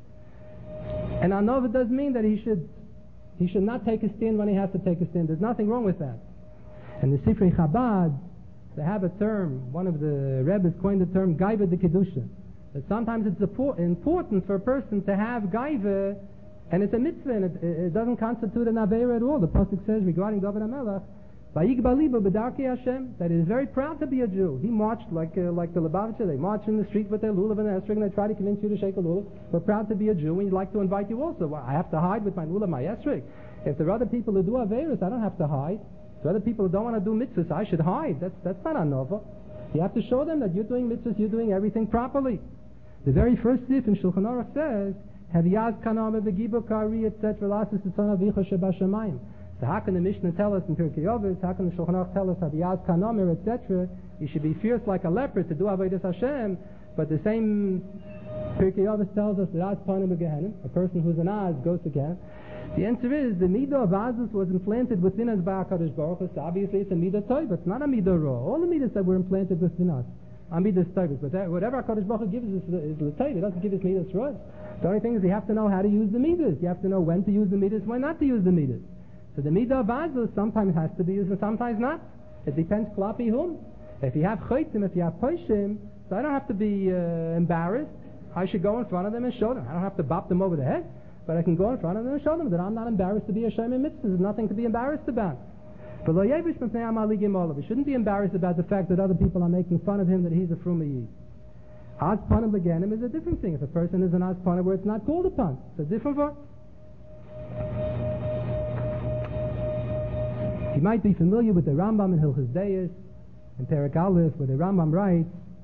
And Anova does mean that he should he should not take a stand when he has to take a stand. There's nothing wrong with that. And the Sifrei Chabad, they have a term, one of the Rebbes coined the term Gaiva de Kedusha. That sometimes it's important for a person to have Gaiva, and it's a mitzvah, and it, it doesn't constitute an Aveira at all. The Pasuk says regarding David HaMelech, Vayigba libo b'darkei Hashem, that he is very proud to be a Jew. He marched like uh, like the Lubavitcher. They march in the street with their lulav and their esrog, and they try to convince you to shake a lulav. We're proud to be a Jew, and we'd like to invite you also. Well, I have to hide with my lulav, my esrog. If there are other people who do Aveiros, I don't have to hide. If there are other people who don't want to do mitzvahs, I should hide. That's that's not anova. You have to show them that you're doing mitzvahs, you're doing everything properly. The very first sif in Shulchan Aruch says, Haviyaz kaname v'gibo kari, et cetera, lasis etzon avicha shebashamayim. So how can the Mishnah tell us in Pirkei Avos, how can the Shulchan Aruch tell us, Haviyaz kaname, et cetera, you should be fierce like a leopard to do avodas Hashem, but the same Pirkei Avos tells us that Az panim gehenim, a person who's an Az goes to Gehenim. The answer is, the midah of Azus was implanted within us by HaKadosh Baruch Hu, so obviously it's a midah tov, it's not a midah ra. All the midahs that were implanted within us, Amidas Tavis, but that, whatever HaKadosh Baruch Hu gives us is l'tayv. It doesn't give us midas rosh. The only thing is you have to know how to use the midas. You have to know when to use the midas, when not to use the midas. So the midah of Azus sometimes has to be used and sometimes not. It depends klapi whom. If you have chaytim, if you have poshim, so I don't have to be uh, embarrassed. I should go in front of them and show them. I don't have to bop them over the head, but I can go in front of them and show them that I'm not embarrassed to be a Shem Mitzvah. There's nothing to be embarrassed about. We shouldn't be embarrassed about the fact that other people are making fun of him, that he's a Fruma Yid. Az Panim Beganim is a different thing. If a person is an Az Panim where it's not called upon, it's a different word. You might be familiar with the Rambam in Hilchos Deis, in Perek Aleph, where the Rambam writes,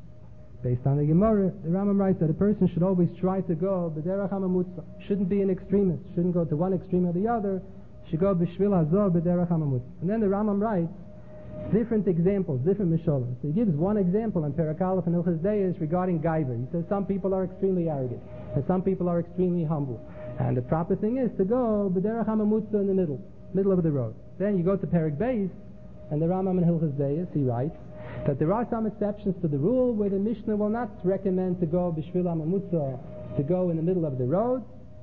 based on the Gemara, the Rambam writes that a person should always try to go b'derech hamamutza. Shouldn't be an extremist. Shouldn't go to one extreme or the other. Should go b'shvil hazor b'derech hamamutza. And then the Rambam writes different examples, different mishalim. So he gives one example in Perek Aleph and Hilchos Deis regarding Gaiva. He says some people are extremely arrogant and some people are extremely humble. And the proper thing is to go b'derech hamamutza in the middle, middle of the road. Then you go to Perek Beis, and the Rambam in Hilchos Deis, he writes that there are some exceptions to the rule where the Mishnah will not recommend to go b'shvil hamamutza, to go in the middle of the road,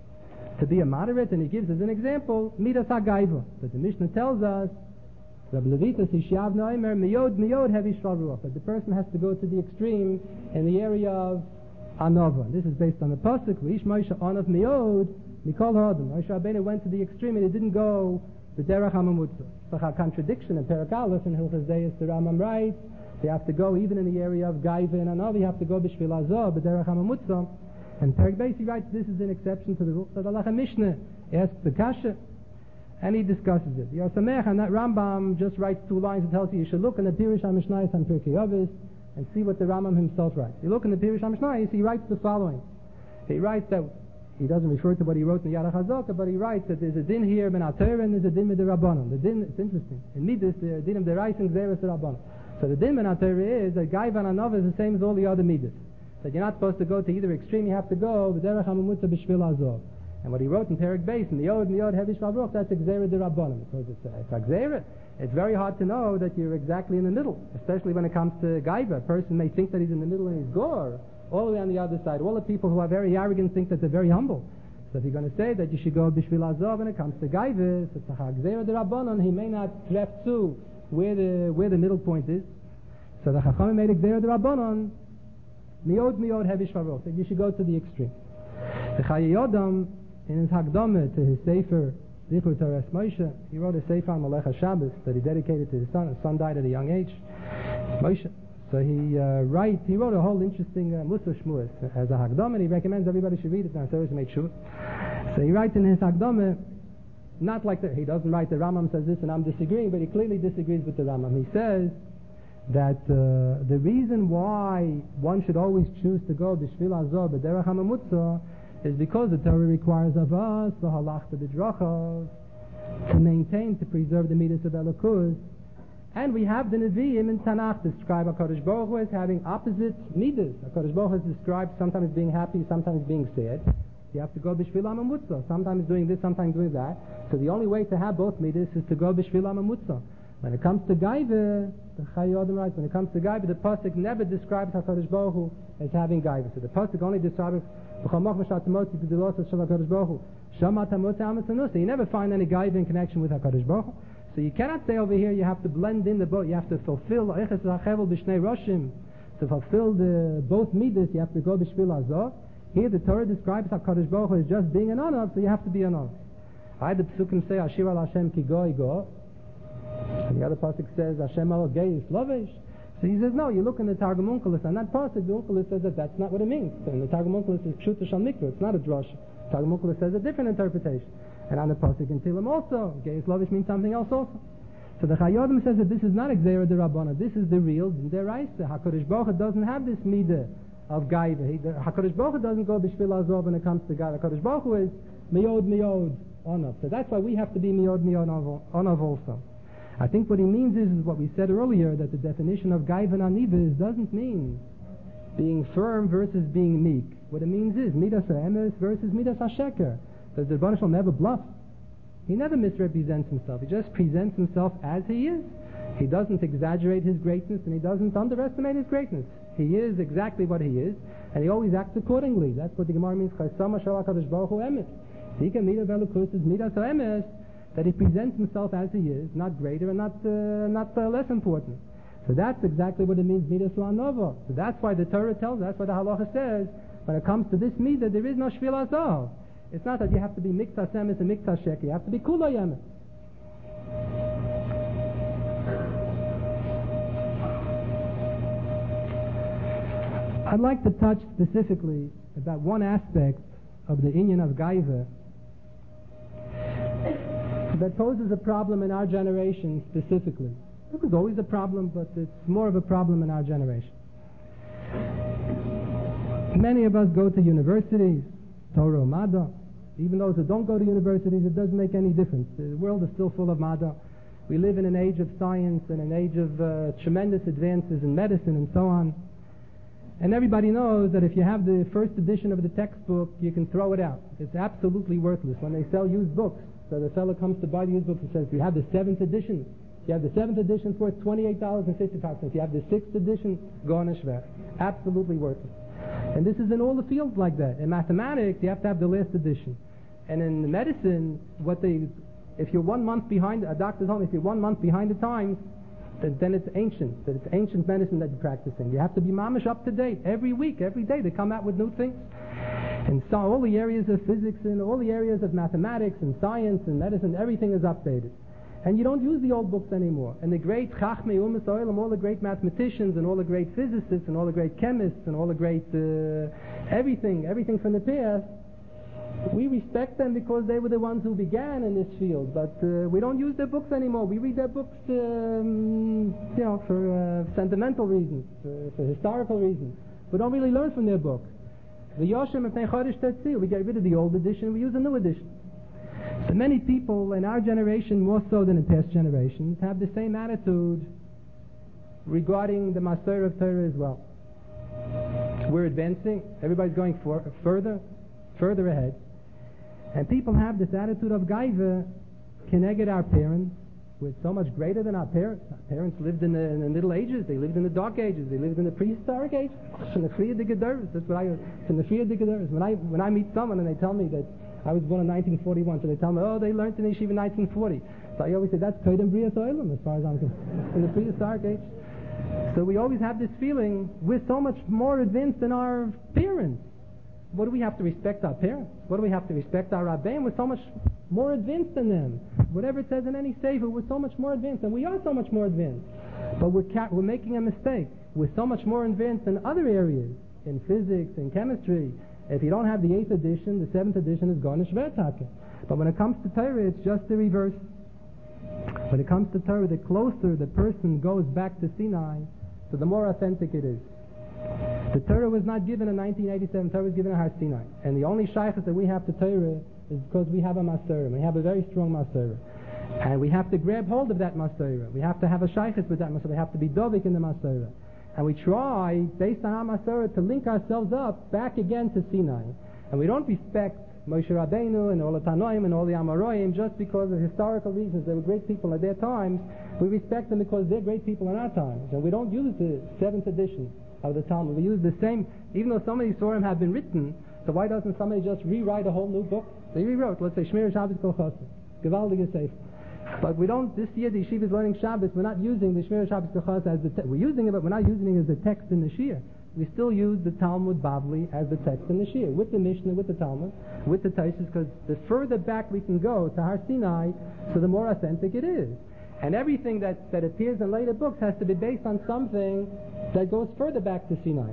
to be a moderate, and he gives as an example midas hagaiva, that the Mishnah tells us Rabbi Levitas Hishav Noimer miyod miyod hevi shval ruach, that the person has to go to the extreme in the area of anova. This is based on the pasuk V'ish Moshe anav miyod mikol ha'adam. Moshe Rabbeinu went to the extreme and he didn't go b'derech hamamutza. It's a contradiction in Perek Aleph and Hilchos Deis. The Rambam writes you have to go even in the area of Gaiva and Anov, you have to go b'shvil hazor, b'derech hamamutza. And Perek Beis he writes this is an exception to the rule. So the Halacha Mishnah asks the kasha, and he discusses it. Yosamech, and that Rambam just writes two lines and tells you you should look in the Pirush HaMishnayos and Pirkei Avos and see what the Rambam himself writes. You look in the Pirush HaMishnayos, he writes the following. He writes that, he doesn't refer to what he wrote in the Yad HaChazaka, but he writes that there's a din here, ben HaTorah, and there's a din with the Rabbanon. The din, it's interesting. In Midas, the din of the Reis and Gzeres the Rabbanon. So the din ben HaTorah is that Gaiva and Anov is the same as all the other Midas. That you're not supposed to go to either extreme, you have to go b'derech hamamutza b'shvil hazor. And what he wrote in Perek Beis, miyod miyod hevi shval ruach, that's Gzeres the Rabbanon. Because it's a, it's a Gzeres. It's very hard to know that you're exactly in the middle, especially when it comes to Gaiva. A person may think that he's in the middle and he's gore, all the way on the other side. All the people who are very arrogant think that they're very humble. So if you're going to say that you should go b'shvil hazor when it comes to Gaiva, so it's a Gzeres the Rabbanon, he may not tref to where the where the middle point is. So the Chachamim made a Gzeres the Rabbanon, miyod miyod hevi shval ruach, that you should go to the extreme. The Chayei Yodam, in his Hakdama to his Sefer Zichur Torah Moshe, he wrote a Sefer on Melech HaShabbos that he dedicated to his son. His son died at a young age, Moshe. So he uh, writes, he wrote a whole interesting uh, Musar Shmuas as a Hakdama, and he recommends everybody should read it now Thursday make sure. So he writes in his Hakdama, not like that, he doesn't write the Rambam says this and I'm disagreeing, but he clearly disagrees with the Rambam. He says that uh, the reason why one should always choose to go b'shvil hazor b'derech hamamutza is because the Torah requires of us the halachta b'drachav to maintain, to preserve the midas of Elokus, and we have the Nevi'im in Tanakh describe HaKadosh Baruch Hu as having opposite midas. HaKadosh Baruch Hu is described sometimes being happy, sometimes being sad. You have to go b'shvil hamamutza, sometimes doing this, sometimes doing that. So the only way to have both midas is to go b'shvil hamamutza. When it comes to Gaiva, the Chayei Yodam writes, when it comes to Gaiva, the pasuk never describes HaKadosh Baruch Hu as having Gaiva. So the pasuk only describes so you never find any Gaiva in connection with HaKadosh Baruch Hu. So you cannot say over here you have to blend in the both. You have to fulfill to fulfill the both midas. You have to go b'shvil hazor. Here the Torah describes HaKadosh Baruch Hu as just being an honor, so you have to be an honor. I the psukim say Ashir al Hashem ki go go. And the other pasuk says Hashem al gei slavish. So he says, no, you look in the Targum Onkelos, and that pasuk, the Onkelos says that that's not what it means. And the Targum Onkelos is Pshuta Shal Mikra, it's not a drush. Targum Onkelos says a different interpretation. And on the pasuk in Tilim also, Gei Slavish means something else also. So the Chayei Yodam says that this is not a Gzeira de Rabbana, this is the real Deraisa. HaKadosh Baruch Hu doesn't have this midah of Gaiva. HaKadosh Baruch Hu doesn't go b'shvil hazor when it comes to Gaiva. HaKadosh Baruch Hu is miyod miyod onav. So that's why we have to be miyod miyod onav also. I think what he means is, is what we said earlier, that the definition of Gaiva and Aniva doesn't mean being firm versus being meek. What it means is Midas HaEmes versus Midas HaSheker. Does the Rebbeinu Shalom never bluff? He never misrepresents himself. He just presents himself as he is. He doesn't exaggerate his greatness and he doesn't underestimate his greatness. He is exactly what he is, and he always acts accordingly. That's what the Gemara means. Chasama Shal HaKadosh Baruch Hu Emes. He can meet a Velukus is Midas HaEmes, that he presents himself as he is, not greater and not uh, not uh, less important. So that's exactly what it means, Midas La'anova. So that's why the Torah tells us, that's why the Halacha says, When it comes to this midah, there is no shvil azov. It's not that you have to be miktas emes and miktas sheker. You have to be kula yemes. I'd like to touch specifically about one aspect of the inyan of Gaiva that poses a problem in our generation specifically. It was always a problem, but it's more of a problem in our generation. Many of us go to universities, Torah, Mada. Even those who don't go to universities, it doesn't make any difference. The world is still full of Mada. We live in an age of science and an age of uh, tremendous advances in medicine and so on. And everybody knows that if you have the first edition of the textbook, you can throw it out. It's absolutely worthless. When they sell used books, so the fellow comes to buy the used book and says, you have the seventh edition. If you have the seventh edition, it's worth twenty-eight dollars and fifty-five cents. If you have the sixth edition, garnish that. Absolutely worthless. And this is in all the fields like that. In mathematics, you have to have the last edition. And in medicine, what they, if you're one month behind, a doctor's home, if you're one month behind the times, then, then it's ancient. That it's ancient medicine that you're practicing. You have to be mamish up to date. Every week, every day, they come out with new things. And so all the areas of physics and all the areas of mathematics and science and medicine, everything is updated. And you don't use the old books anymore. And the great Chachmei Umas Oilam, all the great mathematicians and all the great physicists and all the great chemists and all the great uh, everything, everything from the past, we respect them because they were the ones who began in this field. But uh, we don't use their books anymore. We read their books, um, you know, for uh, sentimental reasons, for, for historical reasons. We don't really learn from their books. The Yoshem Pnei Chodesh Tetzil, we get rid of the old edition, we use a new edition. So many people in our generation, more so than in past generations, have the same attitude regarding the Masorah of Torah as well. We're advancing, everybody's going for, further, further ahead. And people have this attitude of Gaiva, keneged our parents. We're so much greater than our parents. Our parents lived in the, in the Middle Ages, they lived in the Dark Ages, they lived in the Prehistoric Age. From the Friya Digedaris, that's what I, from the Friya Digedaris. When I, when I meet someone and they tell me that I was born in nineteen forty-one, so they tell me, oh, they learned in Yeshiva in nineteen forty. So I always say, that's Kodem Brias Oilam, as far as I'm concerned, in the Prehistoric Age. So we always have this feeling, we're so much more advanced than our parents. What do we have to respect our parents? What do we have to respect our Rabbeim? We're so much more advanced than them. Whatever it says in any sefer, we're so much more advanced, and we are so much more advanced. But we're, ca- we're making a mistake. We're so much more advanced in other areas, in physics, in chemistry. If you don't have the eighth edition, the seventh edition is Garnish Vertake. But when it comes to Torah, it's just the reverse. When it comes to Torah, the closer the person goes back to Sinai, so the more authentic it is. The Torah was not given in nineteen eighty-seven, Torah was given in Har Sinai. And the only shaykhs that we have to Torah is because we have a Masorah. We have a very strong Masorah. And we have to grab hold of that Masorah. We have to have a shaykhs with that Masorah. We have to be dovik in the Masorah. And we try, based on our Masorah, to link ourselves up back again to Sinai. And we don't respect Moshe Rabbeinu and all the Tanoim and all the Amoraim just because of historical reasons. They were great people at their times. We respect them because they're great people in our times. And we don't use the seventh edition of the Talmud. We use the same, even though so many Sorim have been written, so why doesn't somebody just rewrite a whole new book? They rewrote, let's say, Shmir Shabbos Kol Chosed, Gewaldige Sefer. But we don't, this year the Yeshiva is learning Shabbos, we're not using the Shmir Shabbos Kol Chosed as the text. We're using it, but we're not using it as the text in the Shir. We still use the Talmud Bavli as the text in the Shir, with the Mishnah, with the Talmud, with the Taisus, because the further back we can go to Har Sinai, so the more authentic it is. And everything that, that appears in later books has to be based on something that goes further back to Sinai.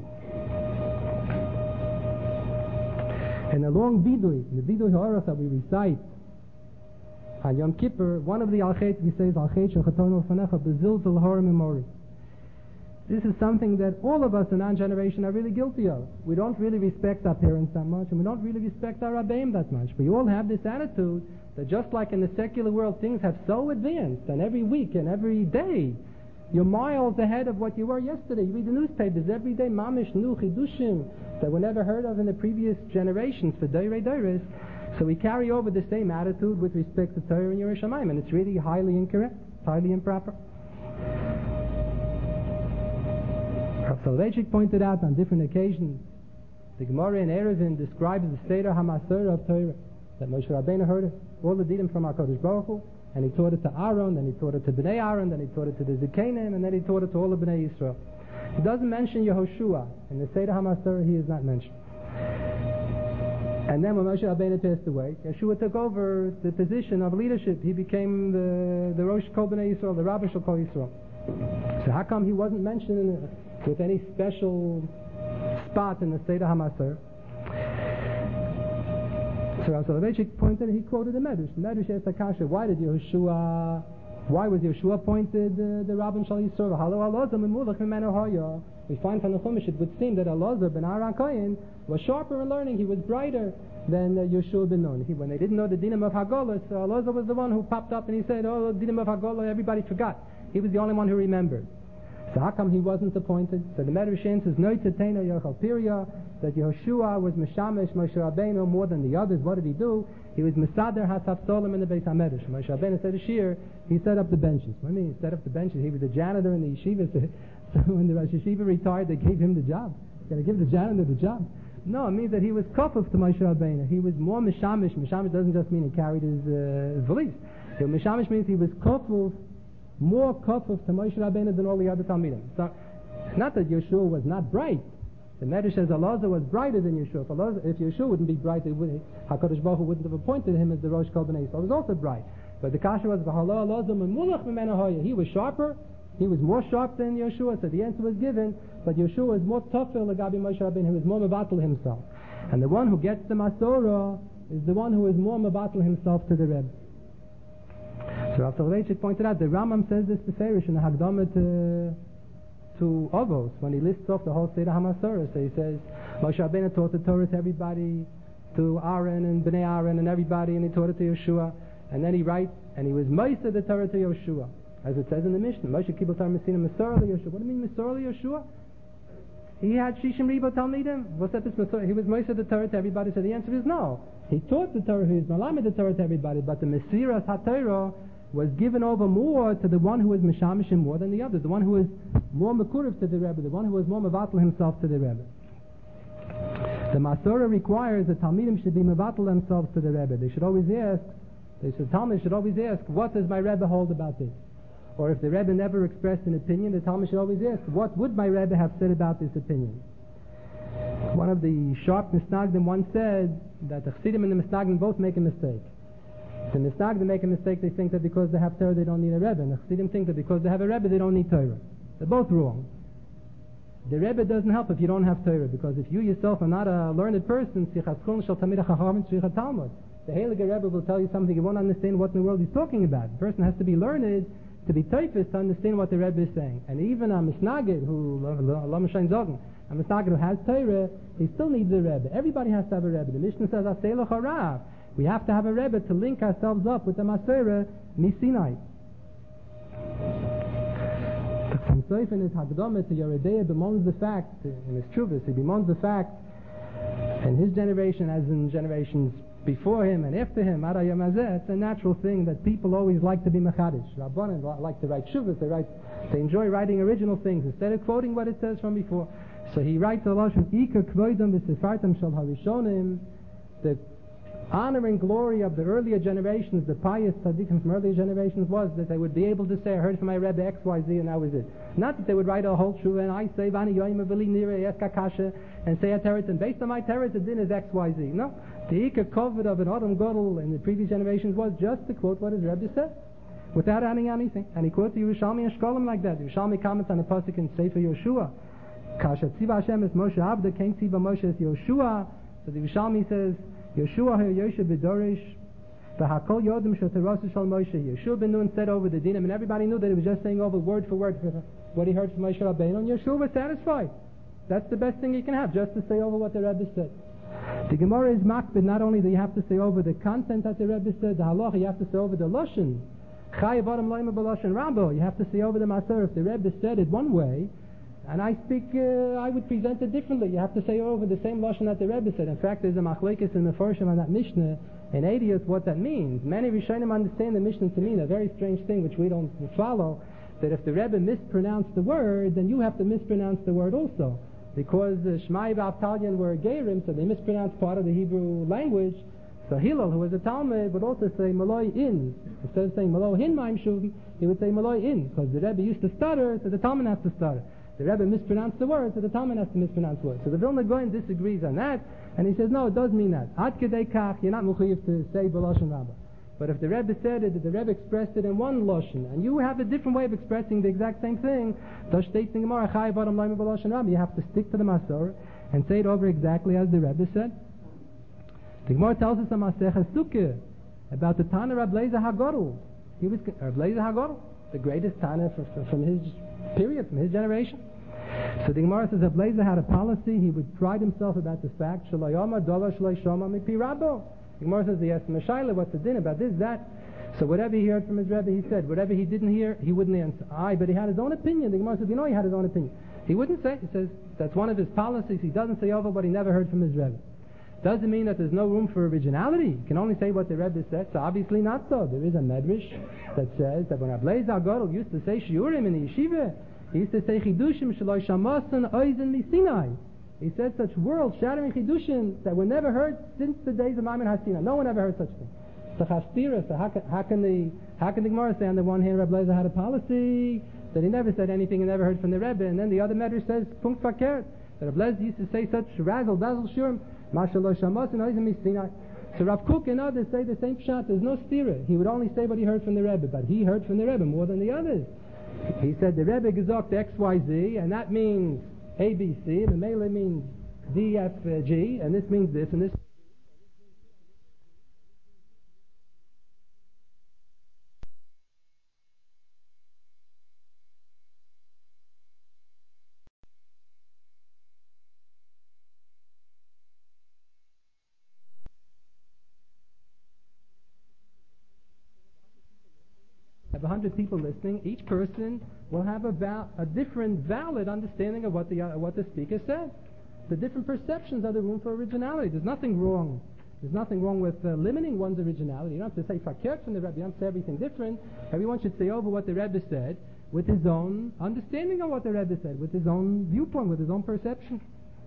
In the long Vidui, the Vidui Ha'arach that we recite on Yom Kippur, one of the Al-Chet we say is Al-Chet Shechatonu Fanecha Bezilzul Hara Memori. This is something that all of us in our generation are really guilty of. We don't really respect our parents that much, and we don't really respect our Rabbeim that much. We all have this attitude that just like in the secular world, things have so advanced, and every week and every day, you're miles ahead of what you were yesterday. You read the newspapers every day, Mamish, Nu, Chidushim, that were never heard of in the previous generations for Deirei Deiris. So we carry over the same attitude with respect to Torah and Yerushalayim, and it's really highly incorrect, highly improper. Soloveitchik pointed out on different occasions, the Gemara in Eruvin describes the Seder HaMasorah of Torah, that Moshe Rabbeinu heard it, all the dinim from HaKadosh Baruch Hu, and he taught it to Aaron, then he taught it to Bnei Aaron, then he taught it to the Zikanim, and then he taught it to all of Bnei Yisrael. He doesn't mention Yehoshua. In the Seder HaMasorah he is not mentioned. And then when Moshe Rabbeinu passed away, Yeshua took over the position of leadership. He became the, the Rosh Kol Bnei Yisrael, the Rabbi Shel Kol Yisrael. So how come he wasn't mentioned with any special spot in the Seder HaMaser? So Rav Soloveitchik pointed, he quoted the Medrash. The Medrash asked Akasha, why did Yeshua, why was Yeshua appointed uh, the Rabbi Shel Yisrael? We find from the Chumash it would seem that Elazar ben Aaron Kohen was sharper in learning. He was brighter than uh, Yeshua ben Nun. He, when they didn't know the Dinim of Haggalah, so Elazar was the one who popped up and he said, oh, the Dinim of Haggalah, everybody forgot. He was the only one who remembered. So how come he wasn't appointed? So the Medrash answers, no tzatena yochal pirya, that Yehoshua was Meshamish Moshe Rabbeinu more than the others. What did he do? He was Mesader HaSafsolim in the Beis HaMedrash. Moshe Rabbeinu said a shir, he set up the benches. What do you mean he set up the benches? He was the janitor in the yeshiva. So, so when the Rosh Yeshiva retired, they gave him the job. Got to give the janitor the job. No, it means that he was kofuf to Moshe Rabbeinu. He was more Meshamish. Meshamish doesn't just mean he carried his, uh, his valise. So Meshamish means he was kofuf, more kofuf to Moshe Rabbeinu than all the other Talmidim. So it's not that Yeshua was not bright. The Medrash says Elazar was brighter than Yeshua. If, Elazar, if Yeshua wouldn't be bright, would, HaKadosh Baruch Hu wouldn't have appointed him as the Rosh Kol Bnei Yisrael. He was also bright. But the kasha was, he was sharper, he was more sharp than Yeshua, so the answer was given, but Yeshua was more tougher l'gabi Moshe Rabbeinu, he was more mevatel himself. And the one who gets the Masorah is the one who is more mevatel himself to the Rebbe. So Rav Soloveitchik pointed out, the Rambam says this to Ferish in the Hagdama to to Avos, when he lists off the whole Seder HaMasorah. So he says, Moshe Rabbeinu taught the Torah to everybody, to Aaron and Bnei Aaron and everybody, and he taught it to Yeshua. And then he writes, and he was Moshe the Torah to Yeshua. As it says in the Mishnah, Moshe Kibbutz Torah Messina Masorah Yeshua. What do you mean Masorah Yeshua? He had Shishim Ribo Talmidim. What's that? This Masorah? He was Moshe the Torah to everybody. So the answer is no. He taught the Torah, he was Malamed the Torah to everybody, but the Mesiras HaTorah was given over more to the one who was Meshamish more than the others, the one who was more Mekuriv to the Rebbe, the one who was more Mevatel himself to the Rebbe. The Masorah requires that Talmidim should be Mevatel themselves to the Rebbe. They should always ask, they should, Talmud should always ask, what does my Rebbe hold about this? Or if the Rebbe never expressed an opinion, the Talmud should always ask, what would my Rebbe have said about this opinion? One of the sharp Misnagdim once said that the Chassidim and the Misnagdim both make a mistake. The Misnagdim make a mistake, they think that because they have Torah they don't need a Rebbe, and the Chassidim think that because they have a Rebbe they don't need Torah. They're both wrong. The Rebbe doesn't help if you don't have Torah, because if you yourself are not a learned person, the Heilige Rebbe will tell you something, you won't understand what in the world he's talking about. The person has to be learned to be teifus to understand what the Rebbe is saying. And even a Misnagid who, a Misnagid who has Torah, he still needs a Rebbe. Everybody has to have a Rebbe. The Mishnah says, Aseh l'charav. We have to have a Rebbe to link ourselves up with the Masorah Misinai. From Soif in his Hagdama to Yeridea bemoans the fact, in his Chuvas, he bemoans the fact, in his generation as in generations before him and after him, Ara Yom Hazeh, it's a natural thing that people always like to be Mechadish. Rabbanan like to write Chuvas, they, write, they enjoy writing original things instead of quoting what it says from before. So he writes a lot from Ika Kvoidam V'Sefartam Shal Harishonim, the honor and glory of the earlier generations, the pious tzaddikim from earlier generations, was that they would be able to say, I heard from my Rebbe X Y Z and that was it. Not that they would write a whole shuvah and I say, Vani Yoyim Avili Nire Eska Kasha, and say a teretz, and based on my teretz, the din is X Y Z. No. The Ika Kovid of an Adam Godel in the previous generations was just to quote what his Rebbe said, without adding anything. And he quotes the Yerushalmi and Shkolim like that. The Yerushalmi comments on the pasuk in Sefer Yoshua. Kasha Tziva Hashem es Moshe Abda, Kain Tziva Moshe es Yoshua. So the Yerushalmi says, Yeshua Yoshe B'Dorish V'Hakol Yodim Shoterosu Shal Moshe. Yeshua ben Nun said over the dinim, and everybody knew that he was just saying over word for word what he heard from Moshe Rabbeinu, and Yeshua was satisfied. That's the best thing you can have, just to say over what the Rebbe said. The Gemara is makbid, not only do you have to say over the content that the Rebbe said, the halacha, you have to say over the lashon. Chayav Adam Loima B'Lashon Rambo. You have to say over the Masorah. If the Rebbe said it one way, and I speak, uh, I would present it differently. You have to say over the same lashon that the Rebbe said. In fact, there's a machlekes in the Mefarshim on that Mishnah in eightieth what that means. Many Rishonim understand the Mishnah to mean a very strange thing which we don't follow, that if the Rebbe mispronounced the word, then you have to mispronounce the word also. Because uh, Shmai v'Avtalyan were Gerim, so they mispronounced part of the Hebrew language. So Hillel, who was a Talmud, would also say Maloi in. Instead of saying Maloi hin ma'im shuvim, he would say Maloi in, because the Rebbe used to stutter, so the Talmud has to stutter. the Rebbe mispronounced the words, so the Talmud has to mispronounce words. So the Vilna Gaon disagrees on that, and he says, no, it does mean that. Ad kedei kach, you're not mechuyev to say b'lashon Rabbah. But if the Rebbe said it, if the Rebbe expressed it in one lashon, and you have a different way of expressing the exact same thing, you have to stick to the Masorah and say it over exactly as the Rebbe said. The Gemara tells us on Masechah Sukkah about the Tana Rab Lezer HaGodol. He was Rab Lezer HaGodol, the greatest Tana from, from his period, from his generation. So the Gemara says Rab Lezer had a policy. He would pride himself about the fact Shalayama Dola Shalay Shoma Mipi Rabbo. The Gemara says he asked him, Mashayla, what's the din about this, that? So whatever he heard from his Rebbe, he said. Whatever he didn't hear, he wouldn't answer. Aye, but he had his own opinion. The Gemara says, you know, he had his own opinion. He wouldn't say. He says that's one of his policies. He doesn't say over what he never heard from his Rebbe. Doesn't mean that there's no room for originality. You can only say what the Rebbe said. So obviously not so. There is a medrash that says that when Rab Lezer HaGodol used to say shiurim in the yeshiva, he used to say chidushim shaloi shamasan oizen misinai. He said such world-shattering chidushim that were never heard since the days of Maimon HaSinai. No one ever heard such thing. So chastira. So how can, how can the how can the Gemara say on the one hand Rab Lezer had a policy that he never said anything and never heard from the Rebbe, and then the other medrash says punkt fakert that Rab Lezer used to say such razzle dazzle shiurim. So Rav Kook and others say the same pshat. There's no stira. He would only say what he heard from the Rebbe, but he heard from the Rebbe more than the others. He said the Rebbe gesagt X Y Z, and that means A B C, and the Mele means D F G, and this means this, and this. Have a hundred people listening. Each person will have about a different valid understanding of what the uh, what the speaker said. The different perceptions are the room for originality. There's nothing wrong. There's nothing wrong with uh, limiting one's originality. You don't have to say fakert from the Rebbe. You don't have to say everything different. Everyone should say over what the Rebbe said with his own understanding of what the Rebbe said, with his own viewpoint, with his own perception.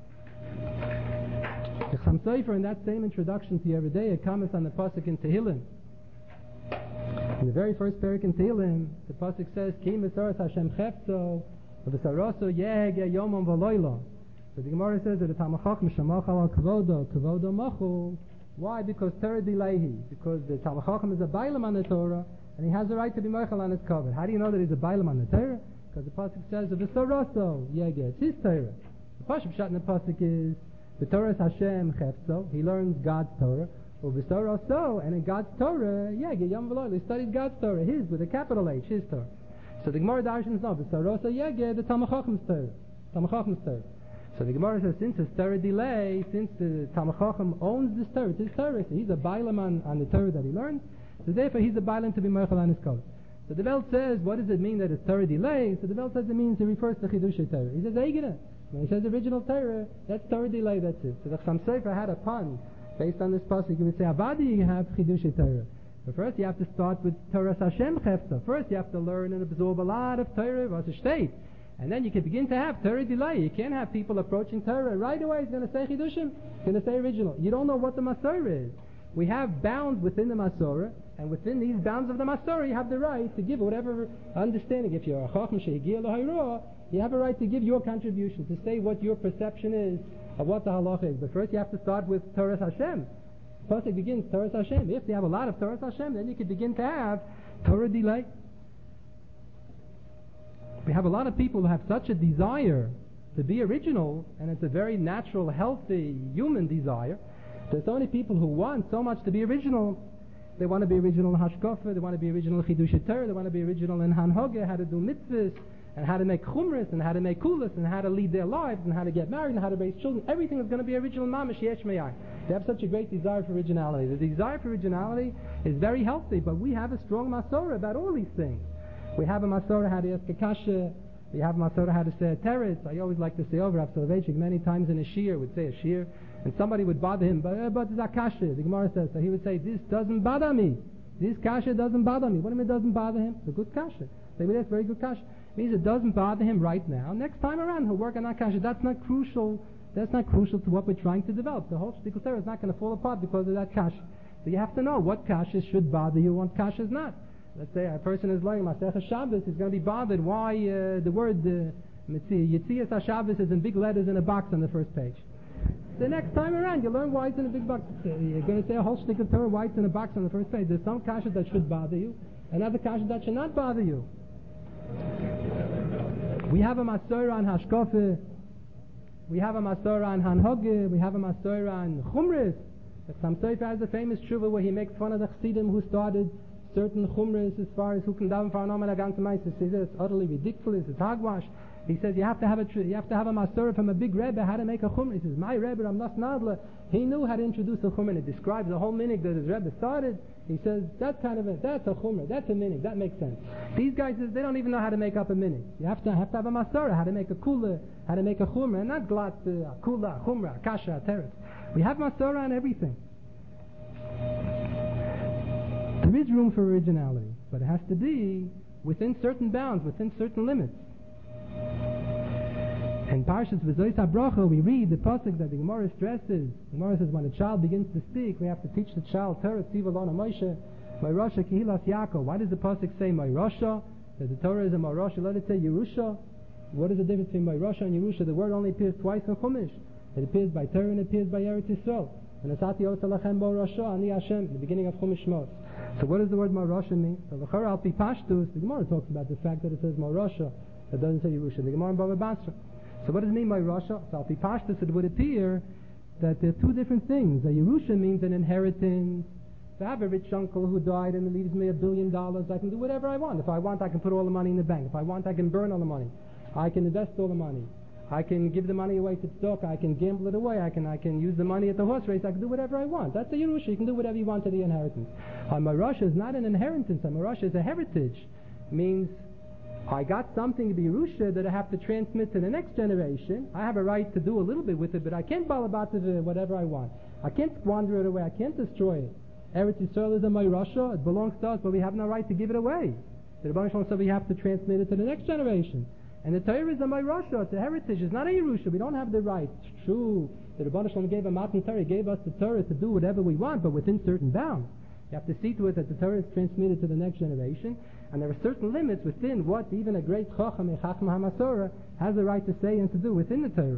The Chaim Sofer, in that same introduction to Yoreh De'ah, comments on the pasuk in Tehillim. In the very first parak in Tehillim, the pasuk says, "Ki mesaras Hashem chefzo, v'saroso yeheg yomam v'loylo." So the Gemara says that the Talmud Chacham shamach al kavodo, kavodo machu. Why? Because Torah dilehi. Because the Talmud Chacham is a bailam on the Torah, and he has the right to be meichel on his covet. How do you know that he's a bailam on the Torah? Because the pasuk says, "V'saroso yeheg." It's his Torah. The pasuk pshat in the pasuk is, "The Torah is Hashem chefzo." He learns God's Torah. So, and in God's Torah, yeah, Yom V'Lo, he studies God's Torah, his, with a capital H, his Torah. So the Gemara darshans know, V'Sarosa Yege, the Talmud Chachm's Torah. Talmud Chachm's Torah. So the Gemara says, since it's Torah delay, since the Talmud Chacham owns this Torah, it's his Torah, so he's a bailam on, on the Torah that he learned, so therefore he's a bailam to be meichel on his code. So the Welt says, what does it mean that it's Torah delay? So the Welt says it means it refers to Chidush Torah. He says, Eigene. When he says original Torah, that's Torah delay, that's it. So the Chaim Sofer had a pun. Based on this pasuk, you would say, Avadi, you have Chidush Torah. But first you have to start with Torah Hashem Chefza. First you have to learn and absorb a lot of Torah, was a state. And then you can begin to have Torah delay. You can't have people approaching Torah right away. He's going to say Chidushim. He's going to say original. You don't know what the Masorah is. We have bounds within the Masorah, and within these bounds of the Masorah, you have the right to give whatever understanding. If you're a Chacham Shehigia L'Hayrah, you have a right to give your contribution, to say what your perception is of what the halacha is. But first you have to start with Torah Hashem. First it begins Torah Hashem. If you have a lot of Torah Hashem, then you can begin to have Torah delay. We have a lot of people who have such a desire to be original, and it's a very natural, healthy, human desire. There's so many people who want so much to be original. They want to be original in Hashkafa, they want to be original in Chidush Torah, they want to be original in Hanhoga, how to do mitzvahs, and how to make chumras, and how to make kulas, and how to lead their lives, and how to get married, and how to raise children. Everything is going to be original mamash yesh meyai. They have such a great desire for originality. The desire for originality is very healthy, but we have a strong masorah about all these things. We have a masorah how to ask a kasha. We have a masorah how to say a teretz. I always like to say over Rav Soloveitchik many times in a shir, would say a shir, and somebody would bother him, but, uh, but it's a kasha. The Gemara says, so he would say, this doesn't bother me. This kasha doesn't bother me. What do you mean it doesn't bother him? It's a good kasha. They would ask, very good kasha. It means it doesn't bother him right now. Next time around, he'll work on that kasha. That's not crucial. That's not crucial to what we're trying to develop. The whole shtickle Torah is not going to fall apart because of that kasha. So you have to know what kashas should bother you, what kashas not. Let's say a person is learning Masechah Shabbos, is going to be bothered why uh, the word uh, Yitzias HaShabbos is in big letters in a box on the first page. The next time around, you learn why it's in a big box. You're going to say a whole stick of Torah, why it's in a box on the first page. There's some kashas that should bother you, and other kashas that should not bother you. We have a Masorah on Hashkofe, we have a Masorah on Hanhoge, we have a Masorah on Chumris. The Chassam Sofer has a famous tshuva where he makes fun of the Chassidim who started certain Chumris as far as who can daven for an Omer Ganze Meister. He says it's utterly ridiculous, it's hogwash. He says you have to have a you have to have a Masorah from a big Rebbe how to make a Chumrah. He says my Rebbe Ramnas Nadler, he knew how to introduce a Chumrah. It describes the whole minig that his Rebbe started. He says that's kind of a that's a Chumrah, that's a minig, that makes sense. These guys they don't even know how to make up a minig. You have to have to have a Masorah, how to make a kula, how to make a Chumrah, and not glat uh, kula, Chumrah, kasha, teretz. We have Masorah on everything. There is room for originality, but it has to be within certain bounds, within certain limits. In Parshas V'zois HaBrocha, we read the pasuk that the Gemara stresses. The Gemara says when a child begins to speak, we have to teach the child Torah Tziva Lona Moshe, Moirosha Kehilas Yaakov. Why does the pasuk say Moirosha? That the Torah is a Moirosha. Let it say Yerusha. What is the difference between Moirosha and Yerusha? The word only appears twice in Chumash. It appears by Torah and it appears by Eretz Yisrael. And Asati Osalachem Moirosha Ani Hashem in the beginning of Chumash Shmos. So what does the word Moirosha mean? So L'chara Al Pi Pashtus, the Gemara talks about the fact that it says Moirosha. It doesn't say Yerusha. The Gemara in Bava Basra. So what does it mean by Rasha? So Al Pi Pashtus it would appear that there are two different things. A Yerusha means an inheritance. If I have a rich uncle who died and leaves me a billion dollars, I can do whatever I want. If I want, I can put all the money in the bank. If I want, I can burn all the money. I can invest all the money. I can give the money away to stock. I can gamble it away. I can I can use the money at the horse race. I can do whatever I want. That's a Yerusha. You can do whatever you want to the inheritance. A Marasha is not an inheritance. A Marasha is a heritage. It means I got something to be Yerusha that I have to transmit to the next generation. I have a right to do a little bit with it, but I can't balabat it whatever I want. I can't squander it away. I can't destroy it. Eretz Yisrael is a Mayrasha. It belongs to us, but we have no right to give it away. The Rebbeinu Shalom said we have to transmit it to the next generation. And the Torah is a Mayrasha. It's a heritage. It's not a Yerusha. We don't have the right. It's true. The Rebbeinu Shalom gave a Matan Torah. He gave us the Torah to do whatever we want, but within certain bounds. You have to see to it that the Torah is transmitted to the next generation. And there are certain limits within what even a great Chacham, a Chacham HaMasorah, has the right to say and to do within the Torah.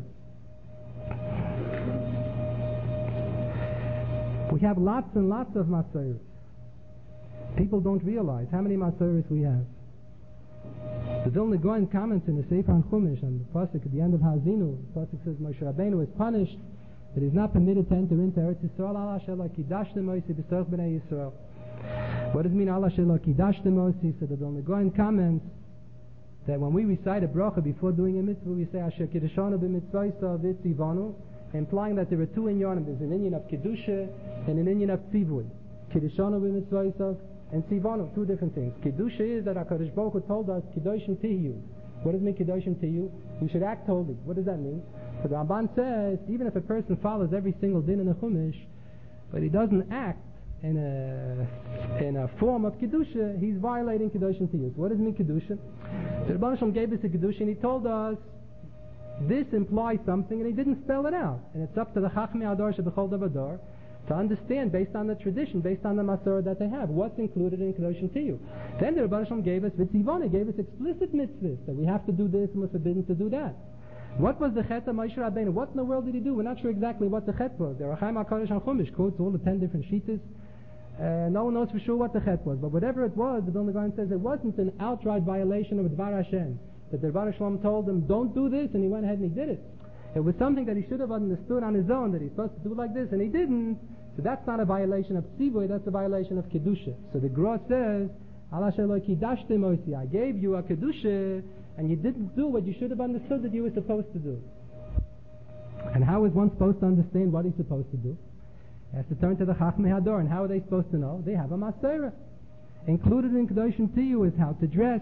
We have lots and lots of Masorahs. People don't realize how many Masorahs we have. The Vilna Gaon comments in the Sefer on Chumash, on the pasuk at the end of Hazinu, the pasuk says Moshe Rabbeinu is punished that he's not permitted to enter into Eretz Yisrael. Allah Shelo Kidashtem Mosi B'Sorch B'nei Yisrael. What does it mean, Allah Shelo Kidashtem Mosi? So the Vilna Gaon comments that when we recite a bracha before doing a mitzvah, we say Asher Kiddashanu B'Mitzvaysa V'Tzivanu, implying that there are two inyanim. There's an inyan of Kedusha and an inyan of Tzivui. Kiddashanu B'Mitzvaysa and Tzivanu, two different things. Kedusha is that HaKadosh Baruch Hu told us Kedoshim Tihiyu. What does it mean Kedoshim Tihiyu? You should act holy. What does that mean? So the Ramban says, even if a person follows every single din in the Chumash, but he doesn't act in a in a form of Kedusha, he's violating Kedoshim Tihiyu. So what does it mean Kedusha? The Rebbeinu Shalom gave us a Kedusha and he told us this implies something and he didn't spell it out. And it's up to the Chachmei Ador Shebechol Davador to understand based on the tradition, based on the Masorah that they have, what's included in Kedoshim Tihiyu. Then the Rebbeinu Shalom gave us Vitzivon, gave us explicit mitzvahs that we have to do this and we're forbidden to do that. What was the chet of Moshe Rabbeinu? What in the world did he do? We're not sure exactly what the chet was. The Rechaim HaKadosh on Chumash quotes all the ten different shitas. Uh, no one knows for sure what the chet was. But whatever it was, the Vilna Gaon says it wasn't an outright violation of Dvar Hashem. That the Rebbeinu Shalom told him, don't do this, and he went ahead and he did it. It was something that he should have understood on his own, that he's supposed to do like this, and he didn't. So that's not a violation of Tzivui, that's a violation of Kedusha. So the Gra says, Allah Shelo Kidashtem Mosi, I gave you a Kedusha, and you didn't do what you should have understood that you were supposed to do. And how is one supposed to understand what he's supposed to do? He has to turn to the Chachmei Hador, and how are they supposed to know? They have a Masorah. Included in Kedoshim Tihiyu is how to dress.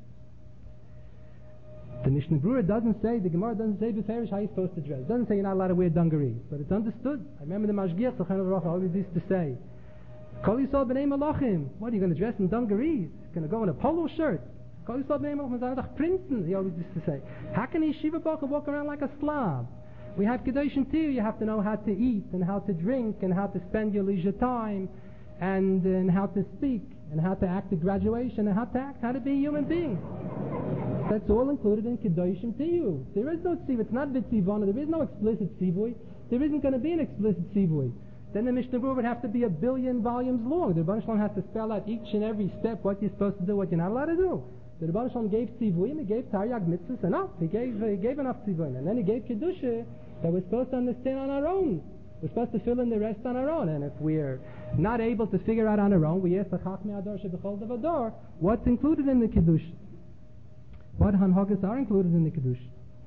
The Mishnah Berurah doesn't say, the Gemara doesn't say beferish how you're supposed to dress. It doesn't say you're not allowed to wear dungarees, but it's understood. I remember the Mashgiach Tzolchan Aruch always used to say, Kol Yisrael b'nei Malachim. What, are you going to dress in dungarees? You're going to go in a polo shirt? Kol Yisrael b'nei Malachim, Princeton, he always used to say. How can a yeshiva bocher walk around like a Slav? We have Kedoshim Tihiyu, you have to know how to eat, and how to drink, and how to spend your leisure time, and, and how to speak, and how to act at graduation, and how to act, how to be a human being. That's all included in Kedoshim to you. There is no tzivui. It's not vitzivana. There is no explicit tzivui. There isn't going to be an explicit tzivui. Then the Mishnah Berurah would have to be a billion volumes long. The Rebbeinu Shalom has to spell out each and every step, what you're supposed to do, what you're not allowed to do. The Rebbeinu Shalom gave tzivui, he gave Taryag mitzvahs enough. He gave uh, he gave enough tzivui, and then he gave kedusha that we're supposed to understand on our own. We're supposed to fill in the rest on our own. And if we're not able to figure out on our own, we ask the Chachmei Ador Shebechol Davador what's included in the kedusha. What hanhagas are included in the kedusha?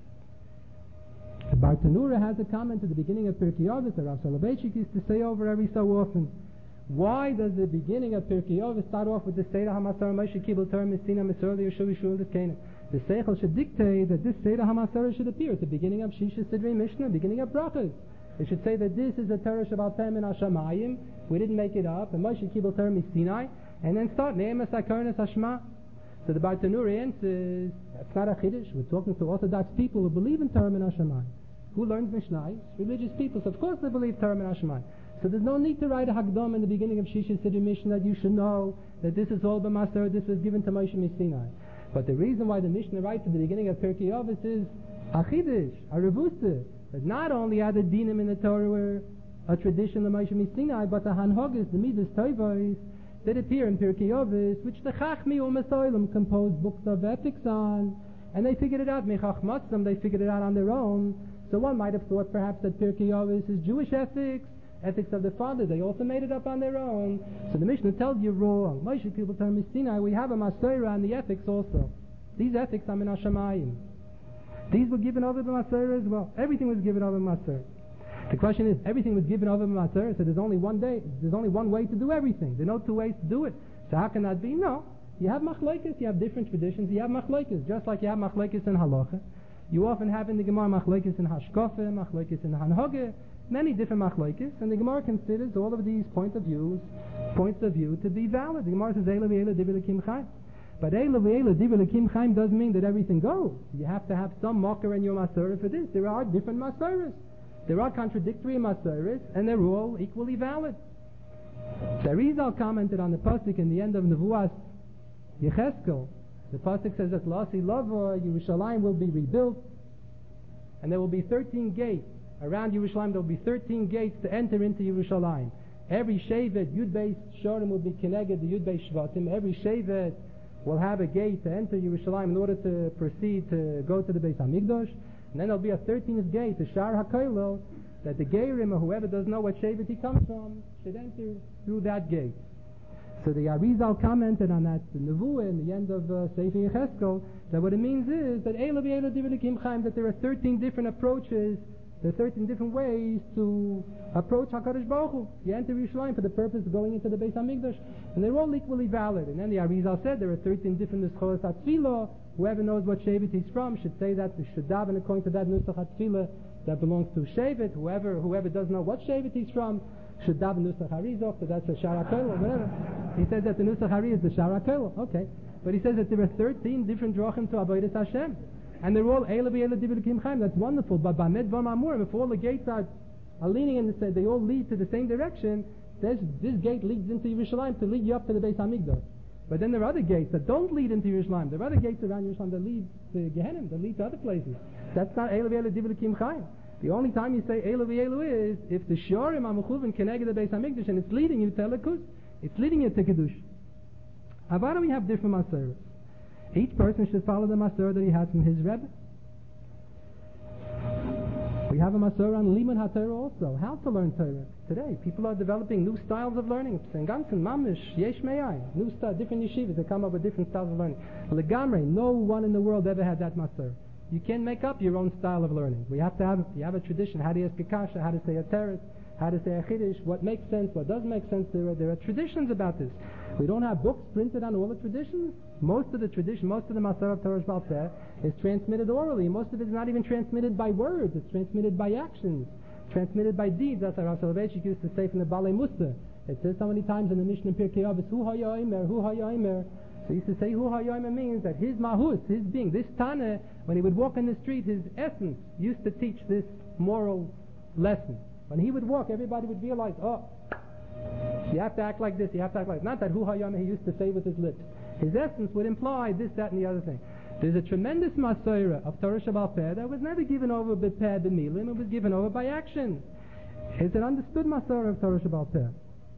The Bartanura has a comment at the beginning of Pirkei Avos that Rav Soloveitchik used to say over every so often. Why does the beginning of Pirkei Avos start off with the Seder HaMasar Moshe Kibul Torah Mistina Misor Yeshu Yeshua L'Keina? The Seichel should dictate that this Seder HaMasar should appear at the beginning of Shisha Sidrei Mishnah, beginning of Brachas. It should say that this is a Torah Shabbat Pem and Hashamayim. We didn't make it up. And Moshe Kibul Torah Mistinai, and then start Ne'emes HaKarnas Hashma. So the Bartanura answers, that's not a Chiddush. We're talking to Orthodox people who believe in Torah and Hashamayim. Who learns Mishnah? Religious people. So of course they believe Torah and Hashamayim. So there's no need to write a Hagdom in the beginning of Shisha Siddur Mishnah that you should know that this is all b'Maser, this was given to Moshe Mistinai. But the reason why the Mishnah writes at the beginning of Pirkei Avos is a Chiddush, a Revusa. That not only are the dinim in the Torah were a tradition of Moshe Mistinai, but the Hanhagas, the Midas Tovos, that appear in Pirkei Avos, which the Chachmi U'Masoilim composed books of ethics on, and they figured it out. Mechach Matzam, they figured it out on their own. So one might have thought perhaps that Pirkei Avos is Jewish ethics, ethics of the fathers. They also made it up on their own. So the Mishnah tells you wrong. Moshe people tell Mistinai, we have a Masorah on the ethics also. These ethics are min Hashamayim. These were given over by Masorah as well. Everything was given over by Masorah. The question is, everything was given over by Masorah, so there's only one day, there's only one way to do everything. There are no two ways to do it. So how can that be? No. You have machlokes, you have different traditions, you have machlokes, just like you have machlokes in halacha. You often have in the Gemara machlokes in hashkafa, machlokes in hanhaga, many different machlokes, and the Gemara considers all of these points of views, points of view to be valid. The Gemara says, Eila v'Eila divrei Elokim Chaim. But Eila v'Eila divrei Elokim Chaim doesn't mean that everything goes. You have to have some mocker in your masorah for this. There are different masorahs. There are contradictory masorahs, and they're all equally valid. The Arizal commented on the pasuk in the end of Nevuas Yecheskel. The pasuk says that Lasi Lava, Yerushalayim will be rebuilt, and there will be thirteen gates. Around Yerushalayim there will be thirteen gates to enter into Yerushalayim. Every Shevet, Yud Beis Shorim will be connected to Yud Beis Shvatim. Every Shevet will have a gate to enter Yerushalayim in order to proceed to go to the Beis HaMikdash. And then there will be a thirteenth gate, the Shar HaKoilel, that the Geirim, or whoever doesn't know what Shevet he comes from, should enter through that gate. So the Arizal commented on that, the Nevuah, in the end of uh, Sefer Yecheskel, that what it means is that Eila v'Eila divrei Elokim Chaim, that there are thirteen different approaches, there are thirteen different ways to approach HaKadosh Baruch Hu. You enter Yerushalayim for the purpose of going into the Beis HaMikdash, and they're all equally valid. And then the Arizal said there are thirteen different Nescholas HaTfilah. Whoever knows what Shevet he's from should say that, should daven according to that Nusach HaTfilah that belongs to Shevet. Whoever whoever doesn't know what Shevet he's from should daven Nusach HaRizok, so that's a Shar HaKoil or whatever. He says that the Nusach Hari is the Shar HaKoil. Okay. But he says that there are thirteen different drachim to Avodas Hashem. And they're all Eila v'Eila divrei Elokim Chaim. That's wonderful. But by Med Vam Amurim, if all the gates are, are leaning in the same, they all lead to the same direction, this gate leads into Yerushalayim to lead you up to the Beis HaMikdash. But then there are other gates that don't lead into Yerushalayim. There are other gates around Yerushalayim that lead to Gehenna, that lead to other places. That's not Eila v'Eila divrei Elokim Chaim. The only time you say Eila v'Eila is if the Shorim are mechuvin keneged the Beis HaMikdash and it's leading you to Elokus. It's leading you to Kiddush. Now why do we have different masorahs? Each person should follow the masorah that he has from his Rebbe. We have a masorah on Limud HaTorah also. How to learn Torah today. People are developing new styles of learning. Ganzen, Mamish, Yesh Me'ai. New style, different yeshivas that come up with different styles of learning. Legamre, no one in the world ever had that masorah. You can't make up your own style of learning. We have to have, you have a tradition. How to ask a kasha, how to say a teretz, how to say a chiddush, what makes sense, what doesn't make sense. There are, there are traditions about this. We don't have books printed on all the traditions. Most of the tradition, most of the Masorah of Torah Sheba'al Peh is transmitted orally. Most of it is not even transmitted by words. It's transmitted by actions, transmitted by deeds. That's what Rav Soloveitchik used to say from the Balei Musa. It says so many times in the Mishnah Pirkei Avos, Hu ha'yomer, Hu ha'yomer. So he used to say Hu ha'yomer means that his mahus, his being, this Tana, when he would walk in the street, his essence used to teach this moral lesson. When he would walk, everybody would realize, oh, you have to act like this, you have to act like this. Not that Hu ha'yomer he used to say with his lips. His essence would imply this, that, and the other thing. There's a tremendous Masorah of Torah Sheba'al Peh that was never given over by Peh b'milim, it was given over by action. It's an understood Masorah of Torah Sheba'al Peh.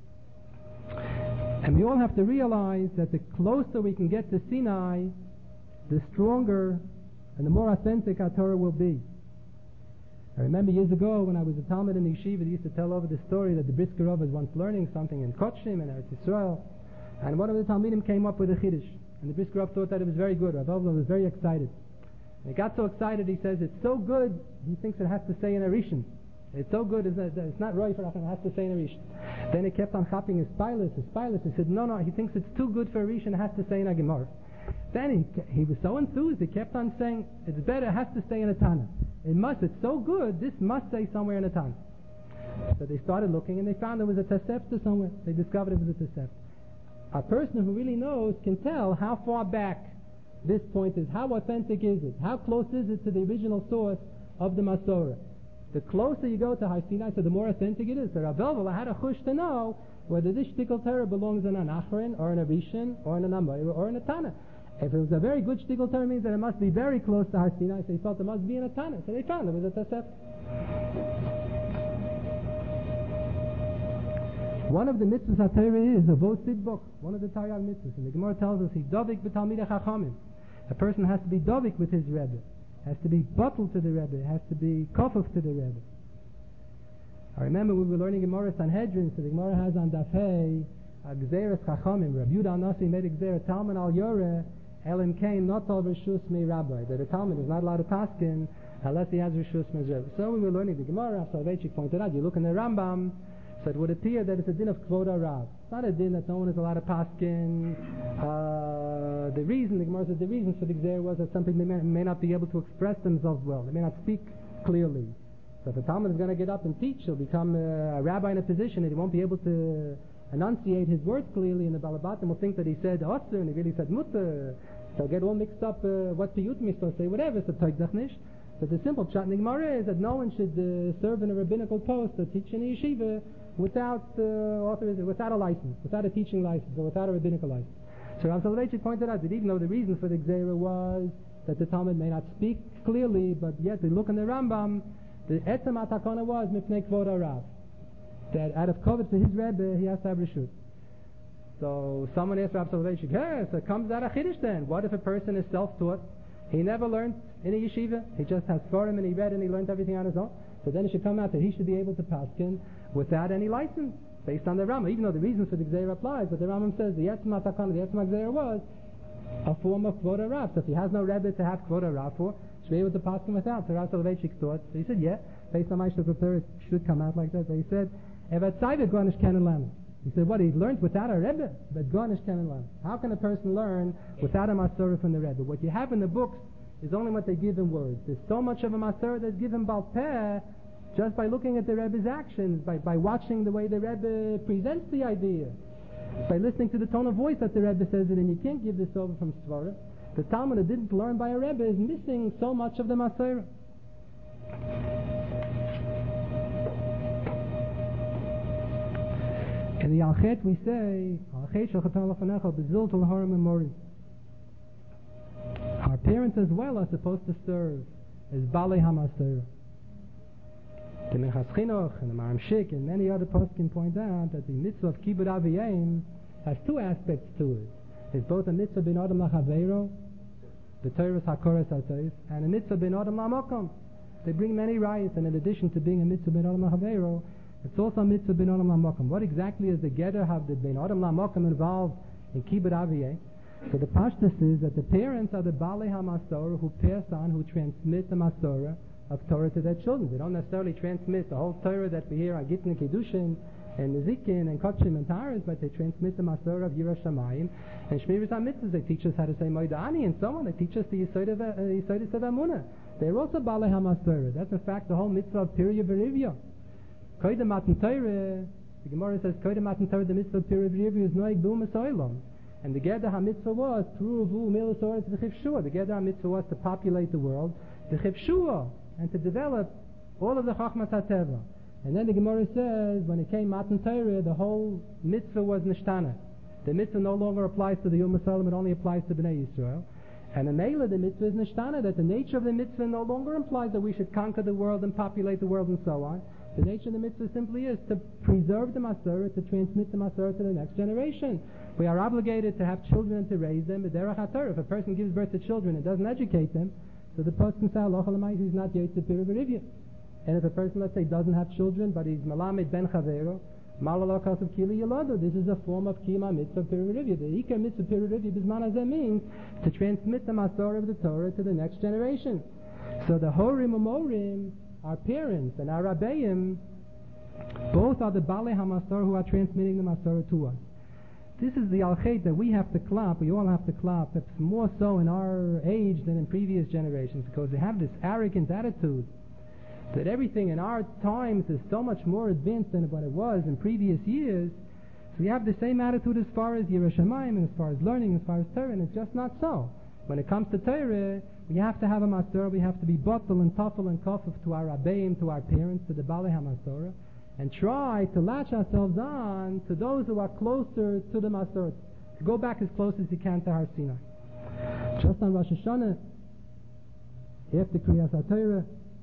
And we all have to realize that the closer we can get to Sinai, the stronger and the more authentic our Torah will be. I remember years ago when I was a Talmud in the yeshiva, they used to tell over the story that the Brisker Rav was once learning something in Kotshim and Eretz Yisrael, and one of the Talmidim came up with a Chiddush, and the Brisker Rav thought that it was very good. Rav Avla was very excited. And he got so excited, he says, it's so good, he thinks it has to say in a Rishon. It's so good, it's not, it's not right for Rachman, it has to say in a Rishon. Then he kept on chopping his pilus, his pilus, he said, no, no, he thinks it's too good for a Rishon, it has to say in a Gemara. Then he, he was so enthused, he kept on saying, it's better, it has to stay in a Tana. It must, it's so good, this must say somewhere in a Tana. So they started looking and they found there was a Tosefta somewhere. They discovered it was a Tosefta. A person who really knows can tell how far back this point is, how authentic is it, how close is it to the original source of the Masorah. The closer you go to Har Sinai, so the more authentic it is. So Rav Elvel had a chush to know whether this shtickle Torah belongs in an Achron, or in a Rishon, or in an Amayra, or in a Tana. If it was a very good shtickle Torah, means that it must be very close to Har Sinai, so he felt it must be in a Tana. So they found it was a Tosefta. One of the mitzvahs HaTorah is a Vo Sidbok, one of the Taryag mitzvahs. And the Gemara tells us, he dovik b'talmidei chachamim. A person has to be dovik with his Rebbe. Has to be bottled to the Rebbe, has to be kofuf to the Rebbe. I remember we were learning Gemara Sanhedrin, so the Gemara has on Daf Hey, a Gzeres Chachamim, Rabbi Yudah Nasi made a Gzeres, Talmud al Yoreh, Elim Kain, not all Rishus me Rabbi, that a Talmud is not allowed to paskin unless he has Rishus me Rebbe. So we were learning the Gemara, Soloveitchik pointed out, you look in the Rambam, so it would appear that it's a din of Kvoda Rav. It's not a din that no one is allowed to paskin. Uh, the reason, the Gemara says, the reason for the Gzeir was that some people may, may not be able to express themselves well. They may not speak clearly. So if a Talmud is going to get up and teach, he'll become a, a rabbi in a position that he won't be able to enunciate his words clearly, and the Balabatim will think that he said Osir and he really said Mutter. They'll get all mixed up uh, what Piyut is supposed to say, whatever. So Tagdachnish. But the simple pshat in the Gemara is that no one should uh, serve in a rabbinical post or teach in a yeshiva without uh, authorization, without a license, without a teaching license, or without a rabbinical license. So Rav Soloveitchik pointed out that even though the reason for the Gzeira was that the Talmud may not speak clearly, but yet they look in the Rambam, the Etzem HaTakana was Mipnei Kvod HaRav, that out of covet for his Rebbe, he has to have Rishut. So someone asked Rav Soloveitchik, hey, so it comes out of Chiddush then. What if a person is self-taught? He never learned in a yeshiva. He just has Sforim and he read and he learned everything on his own. So then it should come out that he should be able to paskin without any license, based on the Rambam, even though the reason for the Gzeira applies. But the Rambam says the Etzem HaTakana, the Etzem HaGzeira was a form of Kvod HaRav. So if he has no Rebbe to have Kvod HaRav for, he should be able to paskin without. So Rav Soloveitchik thought, so he said, yeah, based on my Shulchan, it should come out like that. So he said, Evet Tzayveh Gonish Ken Lama. He said, what, he learned without a Rebbe? But Gonish Ken Lama. How can a person learn without a Masorah from the Rebbe? What you have in the books is only what they give in words. There's so much of a Masorah that's given Baal Peh just by looking at the Rebbe's actions, by, by watching the way the Rebbe presents the idea, by listening to the tone of voice that the Rebbe says it, and you can't give this over from Svarah. The Talmud that didn't learn by a Rebbe is missing so much of the Masorah. In the Alchet we say, Alchet Shachatan Lafanecha Bezil Tul Harim Memori. Our parents as well are supposed to serve as Balei HaMasorah. The Minchas Chinuch and the Maram Shik and many other poskim point out that the mitzvah of Kibbud Aviyim has two aspects to it. It's both a mitzvah bin Adam LaChaveiro, the Torah's HaKoras HaTois, and a mitzvah bin Adam LaMokom. They bring many rights, and in addition to being a mitzvah bin Adam LaChaveiro, it's also a mitzvah bin Adam LaMokom. What exactly is the Geder of the bin Adam LaMokom involved in Kibbud Aviyim? So the pashtus is that the parents are the Balei HaMasorah who pass on, who transmit the Masorah of Torah to their children. They don't necessarily transmit the whole Torah that we hear on Gittin and Kiddushin and Nezikin and Kotshim and Taharas, but they transmit the Masorah of Yiras Shamayim and Shmiras HaMitzvahs. They teach us how to say Moedani and so on. They teach us the Yisodis of, uh, Yisodis of Amunah. They're also Balei HaMasorah. That's in fact the whole mitzvah of Pirya V'Rivya. Koydem Matan Torah, the Gemara says, Koydem Matan Torah, the mitzvah of Pirya V'Rivya is Noeg B'umas Olam. And the Geder HaMitzvah was, Pruvu Milas Oretz V'Chivshua. The Geder HaMitzvah was to populate the world, V'Chivshua, and to develop all of the Chachmas HaTeva. And then the Gemara says, when it came Matan Torah, the whole mitzvah was Nishtana. The mitzvah no longer applies to the Yom HaSolam, it only applies to Bnei Yisrael. And the Mela, the mitzvah is nishtana, that the nature of the mitzvah no longer implies that we should conquer the world and populate the world and so on. The nature of the mitzvah simply is to preserve the Masorah, to transmit the Masorah to the next generation. We are obligated to have children and to raise them. If a person gives birth to children and doesn't educate them, so the person says, he's not Yitzhak Pirivir. And if a person, let's say, doesn't have children, but he's Malamed Ben Chavero, Malalakas of Kili Yalado, this is a form of Kima Mitzvah Pirivir. The Ikar Mitzvah Pirivir Bisman Azeh means to transmit the Masorah of the Torah to the next generation. So the Horim Umorim, our parents and our Rabbeim, both are the Balei HaMasorah who are transmitting the Masorah to us. This is the Al-Chet that we have to clap, we all have to clap, perhaps more so in our age than in previous generations, because they have this arrogant attitude that everything in our times is so much more advanced than what it was in previous years. So we have the same attitude as far as Yerushalayim and as far as learning, as far as Torah, and it's just not so. When it comes to Torah, we have to have a Masorah, we have to be bottle and tafel and kofef to our Rabbeim, to our parents, to the Balei HaMasorah, and try to latch ourselves on to those who are closer to the Masorah. Go back as close as you can to Har Sinai. Just on Rosh Hashanah, after Kriyas HaTorah,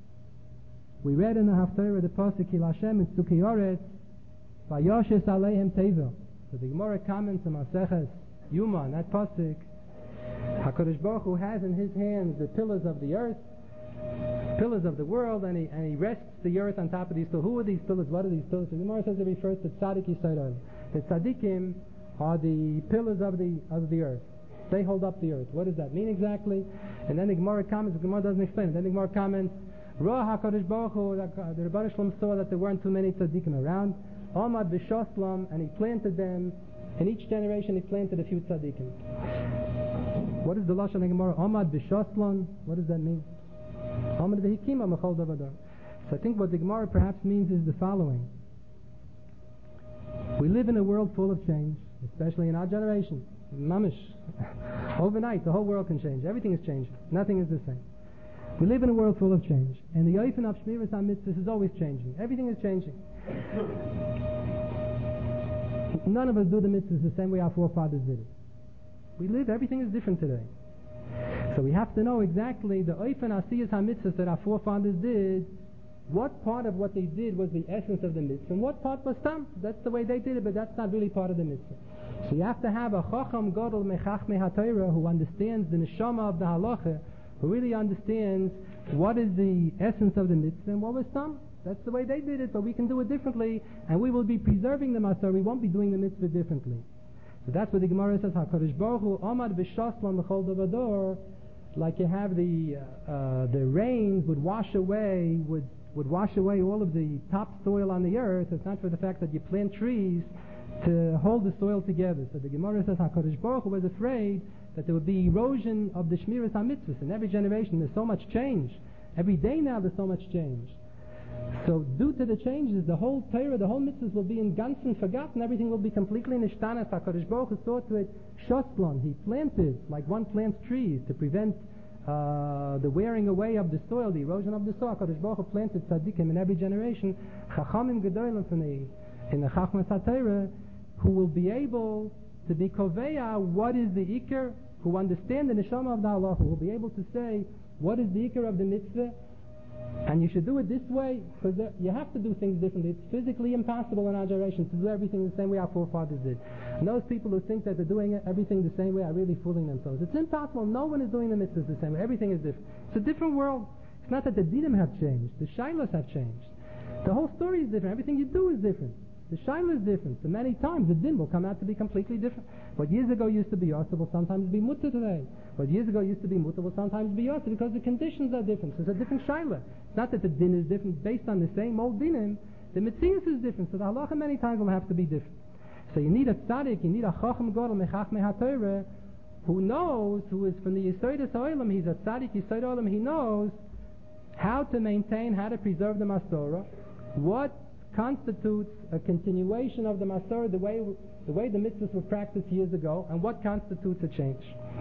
we read in the Haftarah the pasuk Ki Lashem in Tzukei Yoretz Vayoshes Aleihem Tevel. So the Gemara comments on Maseches Yuma, that pasuk, HaKadosh Baruch Hu has in His hands the pillars of the earth, pillars of the world, and he, and he rests the earth on top of these. So who are these pillars? What are these pillars? So the Gemara says it refers to Tzaddik Yisrael Olam. The Tzaddikim are the pillars of the of the earth. They hold up the earth. What does that mean exactly? And then the Gemara comments, the Gemara doesn't explain it. Then the Gemara comments, Ra HaKadosh Baruch Hu, the Rebbeinu Shalom saw that there weren't too many tzaddikim around. Amad B'Shoslam, and he planted them. In each generation he planted a few tzaddikim. What is the Lashon Gemara? Amad B'Shoslam, what does that mean? Amad V'Hikima Mechol Davadar. So I think what the Gemara perhaps means is the following. We live in a world full of change, especially in our generation. Mamish. Overnight, the whole world can change. Everything is changing. Nothing is the same. We live in a world full of change, and the Oifen of Shmiras HaMitzvahs is always changing. Everything is changing. None of us do the mitzvahs the same way our forefathers did it. We live, everything is different today. So we have to know exactly the Oifen Asiyas HaMitzvahs that our forefathers did. What part of what they did was the essence of the mitzvah, and what part was tam? That's the way they did it, but that's not really part of the mitzvah. So you have to have a Chacham Gadol Mechachmei HaTorah who understands the neshama of the halacha, who really understands what is the essence of the mitzvah and what was tam. That's the way they did it, but we can do it differently, and we will be preserving the Masorah. We won't be doing the mitzvah differently. So that's what the Gemara says, HaKadosh Baruch Hu Amad B'Shoslam L'chol Davador, like you have the uh, uh, the rains would wash away, would, would wash away all of the topsoil on the earth. It's not for the fact that you plant trees to hold the soil together. So the Gemara says HaKadosh Baruch Hu was afraid that there would be erosion of the Shmiras HaMitzvahs. In every generation there's so much change. Every day now there's so much change. So due to the changes, the whole Torah, the whole mitzvahs will be in ganzen forgotten. Everything will be completely nishtanas. HaKadosh Baruch Hu saw to it, Shoslan, he planted, like one plants trees to prevent uh, the wearing away of the soil, the erosion of the soil. HaKadosh Baruch Hu planted tzaddikim in every generation, Chachamim Gedolim from the, in the Chachmas HaTorah, who will be able to be koveya what is the ikar, who understand the neshama of the halacha, who will be able to say what is the ikar of the mitzvah, and you should do it this way, because you have to do things differently. It's physically impossible in our generation to do everything the same way our forefathers did. And those people who think that they're doing everything the same way are really fooling themselves. It's impossible. No one is doing the mitzvahs the same way. Everything is different. It's a different world. It's not that the dinim have changed. The shilas have changed. The whole story is different. Everything you do is different. The shilah is different. So many times the din will come out to be completely different. What years ago used to be yasser will sometimes be mutter today. What years ago used to be mutter will sometimes be yasser because the conditions are different. So it's a different shilah. It's not that the din is different based on the same old dinim. The metzius is different. So the halacha many times will have to be different. So you need a tzaddik, you need a chacham gadol mechachmei haTorah who knows, who is from the Yesodus HaOlam, he's a tzaddik Yesod HaOlam, he knows how to maintain, how to preserve the Masorah, what constitutes a continuation of the Masorah, the way the way the mitzvahs were practiced years ago, and what constitutes a change.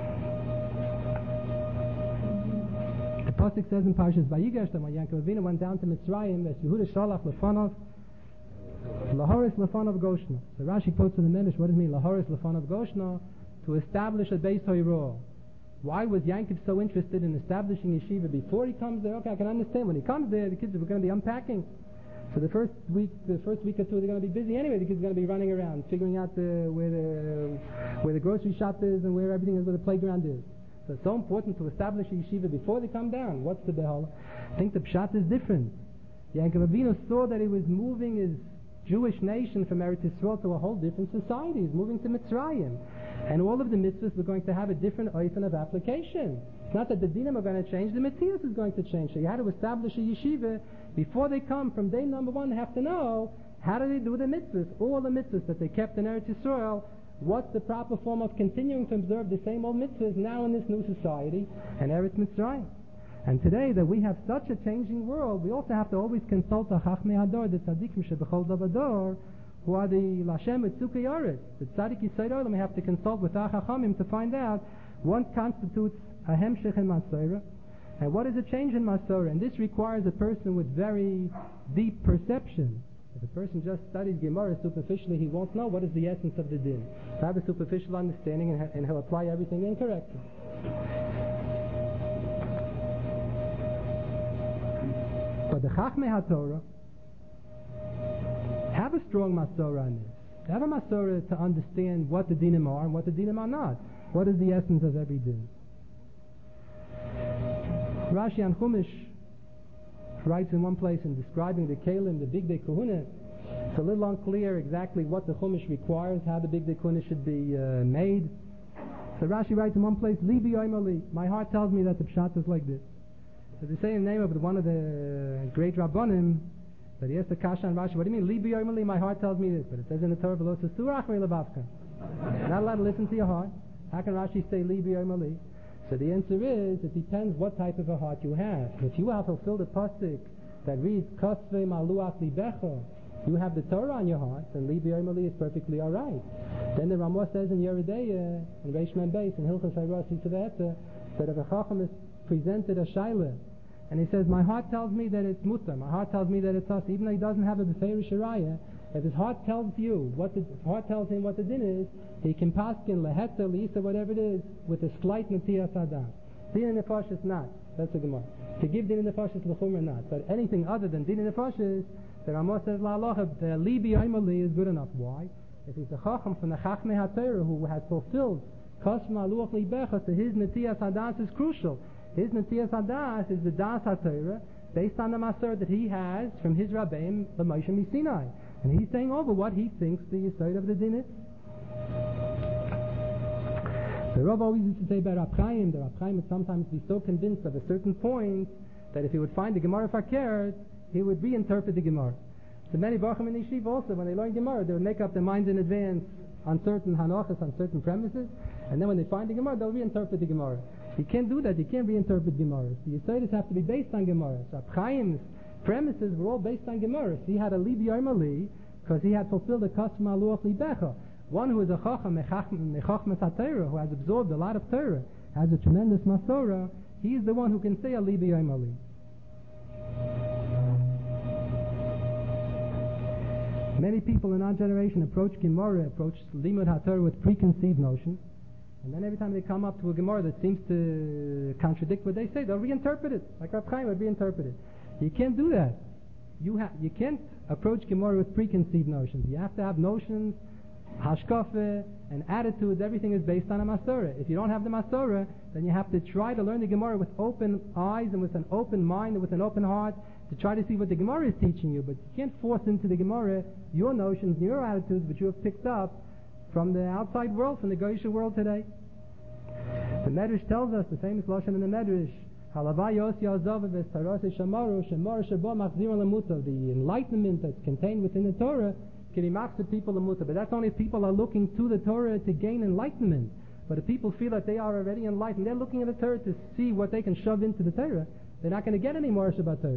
The pasuk says in Parshas Vayigash that when Yaakov Avinu went down to Mitzrayim, as Yehuda Shalach Lefanov, Lahoris Lefanov Goshna. So Rashi quotes in the Medrash, what does it mean, Lahoris Lefanov Goshna? To establish a Beis Hoirah. Why was Yankov so interested in establishing yeshiva before he comes there? Okay, I can understand. When he comes there, the kids are going to be unpacking. So the first week, the first week or two, they're going to be busy anyway. The kids are going to be running around, figuring out the, where the where the grocery shop is and where everything is, where the playground is. So it's so important to establish a yeshiva before they come down. What's the behal? I think the pshat is different. Yankov Avinu saw that he was moving his Jewish nation from Eretz Yisrael to a whole different society. He's moving to Mitzrayim. And all of the mitzvahs were going to have a different oifen of application. It's not that the dinim are going to change, the mitzvahs is going to change. So you had to establish a yeshiva before they come. From day number one, they have to know how do they do the mitzvahs, all the mitzvahs that they kept in Eretz Yisrael. What's the proper form of continuing to observe the same old mitzvahs now in this new society and Eretz Mitzrayim? And today that we have such a changing world, we also have to always consult the Chachmei Hador, the Tzadikim Shebechol Davador, who are the Lashem Etzukei Yoretz. The Tzadik Yisrael Olam, we have to consult with our Chachamim to find out what constitutes a Hemshech in Masorah, and what is a change in Masorah. And this requires a person with very deep perception. If a person just studies Gemara superficially, he won't know what is the essence of the din. He'll have a superficial understanding and, and he'll apply everything incorrectly. But the Chachmei HaTorah have a strong Masorah on this. They have a Masorah to understand what the dinim are and what the dinim are not. What is the essence of every din? Rashi on Chumash writes in one place in describing the Kalim, the Big Day Kahuna, it's a little unclear exactly what the Chumash requires, how the Big Day Kahuna should be uh, made. So Rashi writes in one place, Libi Oimali, my heart tells me that the Pshat is like this. So they say in the name of one of the great Rabbanim, that he has the Kasha and Rashi, what do you mean, Libi Oimali, my heart tells me this, but it says in the Torah, V'lo Sesurach Me'Levavcha. You're not allowed to listen to your heart. How can Rashi say Libi Oimali? So the answer is, it depends what type of a heart you have. If you have fulfilled a pasuk that reads Kosvei Maluach Libecho, you have the Torah on your heart, then Libi Oimali is perfectly alright. Then the Ramah says in Yeridei, in Reish Mem Beis, in Hilchos Hayrasi Tzaveta, that if a Chacham is presented a Shaila, and he says, my heart tells me that it's mutar, my heart tells me that it's us, even though he doesn't have a Beferish Shariah, if his heart tells you, what the his heart tells him what the din is, he can paskin lehetza, leisa, whatever it is, with a slight netiyas hadam. Din in nefesh is not. That's a Gemara. To give din in nefesh is l'chumra not. But anything other than din in nefesh is, the Ramah says la'alocha, the libi oimali is good enough. Why? If he's a chacham from the Chachmei HaTorah who has fulfilled kosv ma'aluach libecha, so his netiyas hadas is crucial. His netiyas hadas is the das HaTorah based on the maser that he has from his rabbeim, the Moshe Misinai. And he's saying over what he thinks the yesod of the din is. The Rav always used to say about Rab Chaim, the Rab Chaim would sometimes be so convinced of a certain point that if he would find the Gemara Fakert, he would reinterpret the Gemara. So many Bachim in Yeshiva also, when they learn Gemara, they would make up their minds in advance on certain Hanachas, on certain premises, and then when they find the Gemara, they'll reinterpret the Gemara. You can't do that, you can't reinterpret Gemaras. The Yesodis have to be based on Gemaras. Rab Chaim's premises were all based on Gemaras. He had a Libi Oimali because he had fulfilled the custom Aluach Libecha. One who is a Chacham, Mechachmas HaTorah, who has absorbed a lot of Torah, has a tremendous Masorah, he is the one who can say a Libi Oimali. Many people in our generation approach Gemara, approach Limud HaTorah with preconceived notions, and then every time they come up to a Gemara that seems to contradict what they say, they'll reinterpret it, like Rab Chaim would reinterpret it. You can't do that. You ha- you can't approach Gemara with preconceived notions. You have to have notions, hashkafe, and attitudes. Everything is based on a Masorah. If you don't have the Masorah, then you have to try to learn the Gemara with open eyes and with an open mind and with an open heart to try to see what the Gemara is teaching you. But you can't force into the Gemara your notions, your attitudes, which you have picked up from the outside world, from the Goyish world today. The Medrash tells us, the famous Lashon in the Medrash, the enlightenment that's contained within the Torah can be people lamuta, but that's only if people are looking to the Torah to gain enlightenment. But if people feel that they are already enlightened, they're looking at the Torah to see what they can shove into the Torah, they're not going to get any more Shabbat Torah.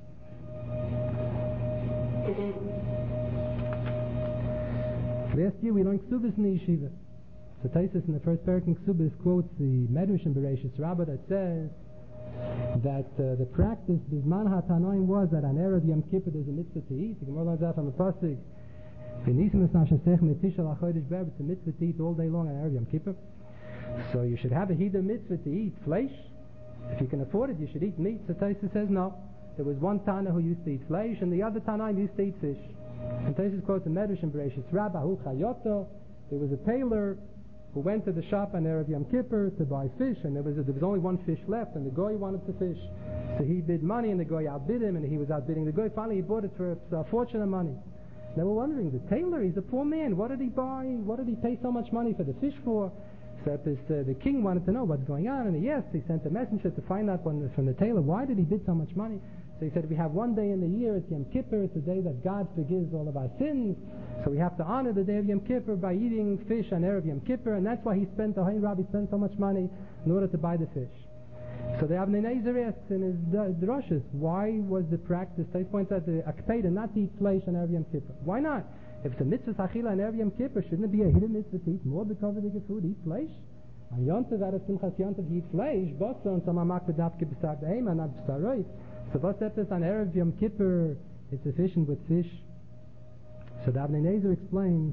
Last year we learned Ksubis in the yeshiva. So Taisus in the first parak in Ksubis quotes the Medrash in Bereshis Rabbah that says that uh, the practice Bizman HaTanoim was that on Erev Yom Kippur there's a mitzvah to eat. The Gemara learns that from the pasuk. It's a mitzvah to eat all day long on Erev Yom Kippur. So you should have a hida mitzvah to eat flesh. If you can afford it, you should eat meat. So Tosfos says no. There was one Tana who used to eat flesh, and the other Tana used to eat fish. And Tosfos quotes the Medrash in Bereshis Rabbah, Hu Chayoto. There was a tailor who went to the shop on Erev Yom Kippur to buy fish, and there was a, there was only one fish left, and the goy wanted the fish. So he bid money, and the goy outbid him, and he was outbidding the goy. Finally, he bought it for a fortune of money. They were wondering, the tailor, he's a poor man. What did he buy? What did he pay so much money for the fish for? So this, uh, the king wanted to know what's going on, and he asked, he sent a messenger to find out when, from the tailor, why did he bid so much money? So he said, we have one day in the year, it's Yom Kippur, it's a day that God forgives all of our sins, so we have to honor the day of Yom Kippur by eating fish on Erev Yom Kippur, and that's why he spent, the Hayin Rabbi spent so much money in order to buy the fish. So the Avnei Nezer asks in his drushes, why was the practice, he points out the Akpeda, not to eat flesh on Erev Yom Kippur. Why not? If it's a mitzvah achila on Erev Yom Kippur, shouldn't it be a hidden mitzvah to eat more because of the food, eat flesh? On Yontav, out of Simchas Yontav, you eat flesh, but on some amak b'davke b'sar b'heima, not b'saroi. So what's that on Erev Yom Kippur? It's sufficient with fish. So the Avnei Nezer explains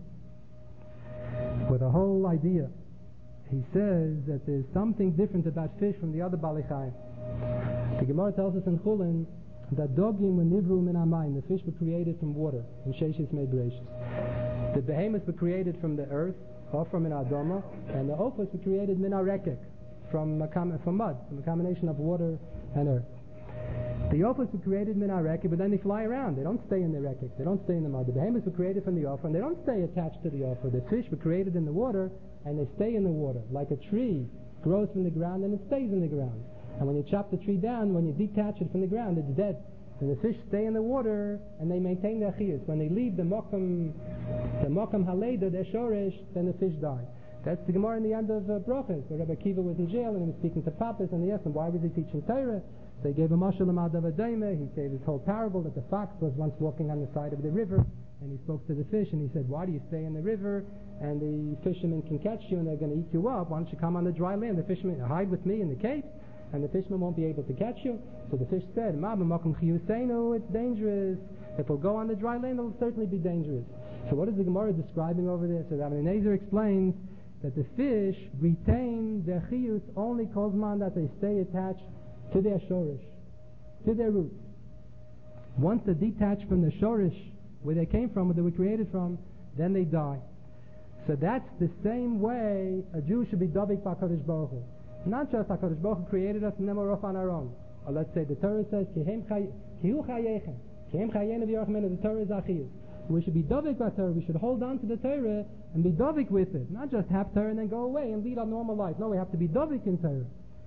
with a whole idea. He says that there's something different about fish from the other Balei Chayim. The Gemara tells us in Chulin that dogim were nivru min hamayim. The fish were created from water in Sheishis Mei Bereshis. The behemoths were created from the earth, or from an adoma, and the ophos were created min harekek, from from mud, from a combination of water and earth. The ophos were created min harekek, but then they fly around. They don't stay in the rekek. They don't stay in the mud. The behemoths were created from the ophor, and they don't stay attached to the ophor. The fish were created in the water, and they stay in the water. Like a tree grows from the ground, and it stays in the ground. And when you chop the tree down, when you detach it from the ground, it's dead. So the fish stay in the water, and they maintain their chiyus. When they leave the mokum, the mokum haleda, their shoresh, then the fish die. That's the Gemara in the end of uh, Brochus, where Rabbi Akiva was in jail, and he was speaking to Papas, and he asked him, why was he teaching Torah? So he gave a mashal l'madav adayme. He gave his whole parable that the fox was once walking on the side of the river, and he spoke to the fish, and he said, why do you stay in the river, and the fishermen can catch you, and they're going to eat you up? Why don't you come on the dry land? The fishermen hide with me in the cave, and the fishermen won't be able to catch you. So the fish said, Ma b'makom chiyuseinu, it's dangerous. If we'll go on the dry land, it'll certainly be dangerous. So what is the Gemara describing over there? So the Avnei Nezer explains that the fish retain their chiyus only kozman that they stay attached to their shorish, to their roots. Once they're detached from the shorish, where they came from, where they were created from, then they die. So that's the same way a Jew should be dovik b'HaKadosh Baruch Hu. Not just HaKadosh Baruch Hu created us and then we're off on our own. Or let's say the Torah says, Kihu chayechem, Kihem chayenu v'yorachmenu, the Torah is achiyus. We should be dovik b'Torah, we should hold on to the Torah and be dovik with it. Not just have Torah and then go away and lead our normal life. No, we have to be dovik in Torah.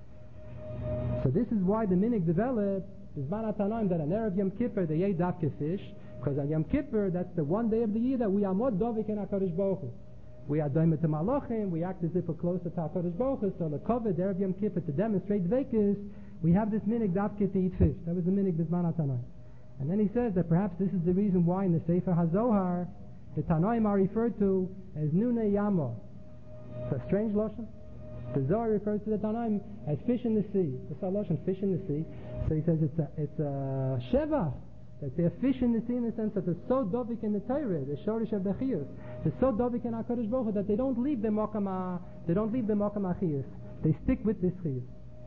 So this is why the minig developed is Manatanaim, that on Erev Yom Kippur they ate dafke fish, because on Yom Kippur that's the one day of the year that we are more dovik in HaKadosh Baruch Hu. We are doimet to malachim, we act as if we're closer to HaKadosh Baruch Hu, so the covet Erev Yom Kippur to demonstrate vekis, we have this minig dafke to eat fish. That was the minig bisman Tanaim. And then he says that perhaps this is the reason why in the Sefer HaZohar the Tanaim are referred to as Nunei Yamo. It's a strange lashon. The Zohar refers to the Tanaim as fish in the sea. It's a lashon, fish in the sea. So he says it's a, it's a sheva, that they're fish in the sea in the sense that they're so dovik in the Torah, the shorish of the chiyus. They're so dovik in HaKadosh Baruch Hu that they don't leave the mokam, they don't leave the mokam chiyus. They stick with this chiyus.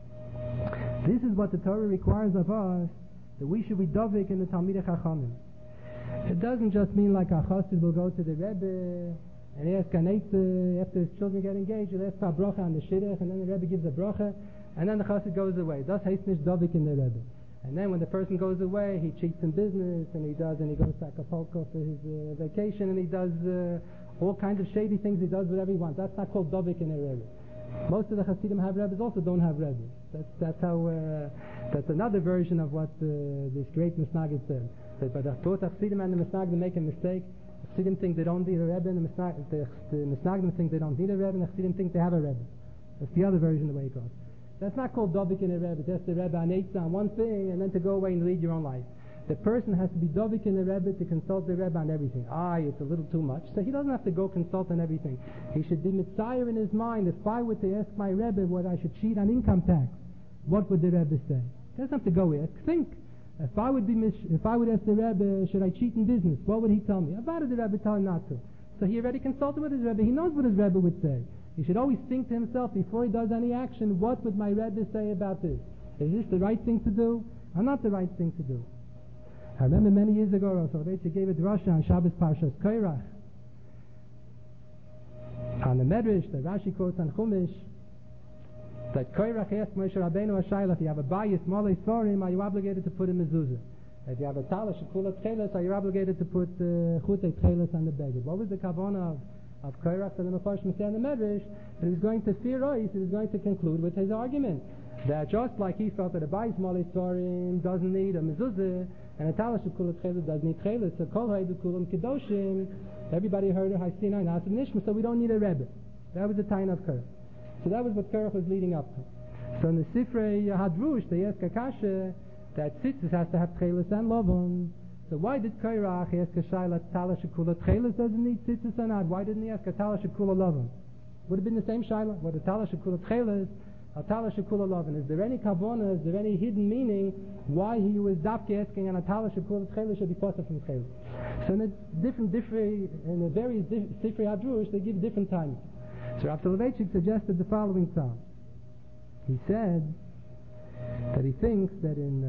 This is what the Torah requires of us, that we should be dovik in the Talmidei Chachamim. It doesn't just mean like a chassid will go to the Rebbe and ask an eitzah after his children get engaged, he'll ask for a bracha on the shidduch, and then the Rebbe gives a bracha, and then the chassid goes away. Thus he's nicht dovik in the Rebbe. And then when the person goes away, he cheats in business, and he does, and he goes to Acapulco for his uh, vacation, and he does uh, all kinds of shady things. He does whatever he wants. That's not called dovik in a Rebbe. Most of the Hasidim have Rebbes, also don't have Rebbes. That's that's how. Uh, that's another version of what uh, this great Misnagid said. That by the both Hasidim and the Misnagdim make a mistake. Hasidim think they don't need a Rebbe, and the Misnagdim, the, the Misnagdim think they don't need a Rebbe, and the Hasidim think they have a Rebbe. That's the other version the way it goes. That's not called dovik in a Rebbe. Just the Rebbe on eitzah on one thing, and then to go away and lead your own life. The person has to be dovik in the Rebbe to consult the Rebbe on everything. Ah, it's a little too much. So he doesn't have to go consult on everything. He should be mitzayir in his mind. If I were to ask my Rebbe whether I should cheat on income tax, what would the Rebbe say? He doesn't have to go ask. Think. If I would be mis- if I would ask the Rebbe, should I cheat in business? What would he tell me? About it, the Rebbe tell him not to. So he already consulted with his Rebbe. He knows what his Rebbe would say. He should always think to himself before he does any action, what would my Rebbe say about this? Is this the right thing to do or not the right thing to do? I remember many years ago, Rosh Hashanah gave a drasha on Shabbos Parshas Korach, on the Medrash that Rashi quotes on Chumash, that Korach asked Moshe Rabbeinu Ashayla, if you have a bayis molei sorim, are you obligated to put a mezuzah? If you have a talis shekulat tcheles, are you obligated to put chutei uh, tcheles on the beged? What was the kavanah of of Korach? So the Mefarshim say in the Medrash that he was going to fear ois, he was going to conclude with his argument that just like he felt that a bayis molei sorim doesn't need a mezuzah and a talis shekulat tcheles doesn't need tcheles, so kol ha'edu kulam kedoshim, everybody heard of Hasinai Nasav Nishma, so we don't need a rebbe. That was the time of Korach. So that was what Korach was leading up to. So in the Sifrei Hadrush, they ask Akasha that tzitzis has to have tcheles and lovon. So why did Korach ask a shayla tala shekula tcheles doesn't need tzitzis or not? Why didn't he ask a tala shekula lovon? Would have been the same shayla. What a tala shekula tcheles, a tala shekula lovon. Is there any kavona? Is there any hidden meaning why he was dafke asking an a tala shekula tcheles should be potter from tcheles? So in a different, different, in a various Sifrei Hadrush, they give different times. So Rav Soloveitchik suggested the following thought. He said that he thinks that in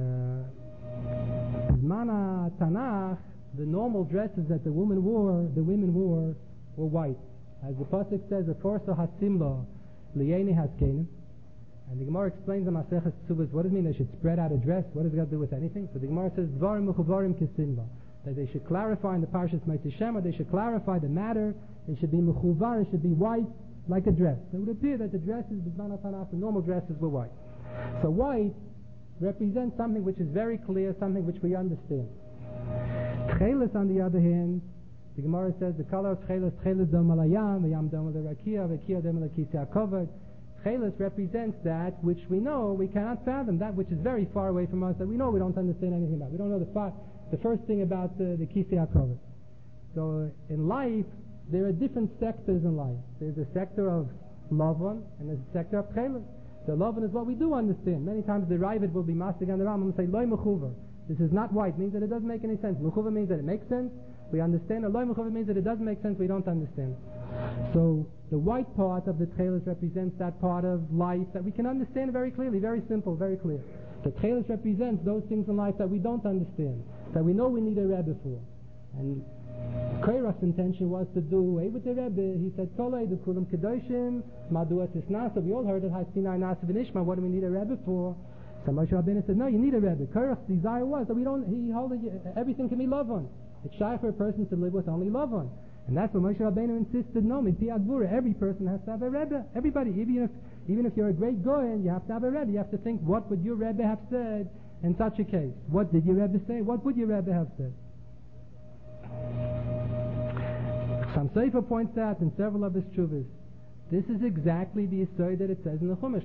uh, Zmana Tanakh, the normal dresses that the women wore, the women wore, were white. As the pasuk says, "A forso hasimlo liyeni haskenim," and the Gemara explains in Maseches Ksubos, what does it mean they should spread out a dress? What does it got to do with anything? So the Gemara says, "Dvarim mechuvarim kisimlo," that they should clarify in the Parshas Moshe Shema, they should clarify the matter. They should be mechuvar, it should be white, like a dress. So it would appear that the dresses, B'zman HaTanakh, the normal dresses were white. So white represents something which is very clear, something which we understand. Tcheles, on the other hand, the Gemara says the color of Tcheles, Tcheles dom alayam, v'yam dom alarakia, v'kia dom alakisya covered. Tcheles represents that which we know we cannot fathom, that which is very far away from us, that we know we don't understand anything about. We don't know the, far, the first thing about uh, the kisya covered. So uh, in life, there are different sectors in life. There's a sector of Lavan and there's a sector of Tcheles. The Lavan is what we do understand. Many times the Ravid will be mastig on the Ram and say, Loi mechuver. This is not white, means that it doesn't make any sense. Mechuver means that it makes sense, we understand. Loi mechuver means that it doesn't make sense, we don't understand. So the white part of the Tcheles represents that part of life that we can understand very clearly, very simple, very clear. The Tcheles represents those things in life that we don't understand, that we know we need a Rebbe for. And Korach's intention was to do away with the Rebbe. He said, Kolei, the Kulam Kedoshim, Madua Tisnasa. We all heard it, Hasinai Nasav Nishma. What do we need a Rebbe for? So Moshe Rabbeinu said, no, you need a Rebbe. Korach's desire was that we don't, he held it, everything can be love on. It's shy for a person to live with only love on. And that's what Moshe Rabbeinu insisted, no, Mipi Adbura. Every person has to have a Rebbe. Everybody, even if, even if you're a great Goyen, you have to have a Rebbe. You have to think, what would your Rebbe have said in such a case? What did your Rebbe say? What would your Rebbe have said? Some Sefer points out in several of his tshuvas, this is exactly the Yisod that it says in the Chumash.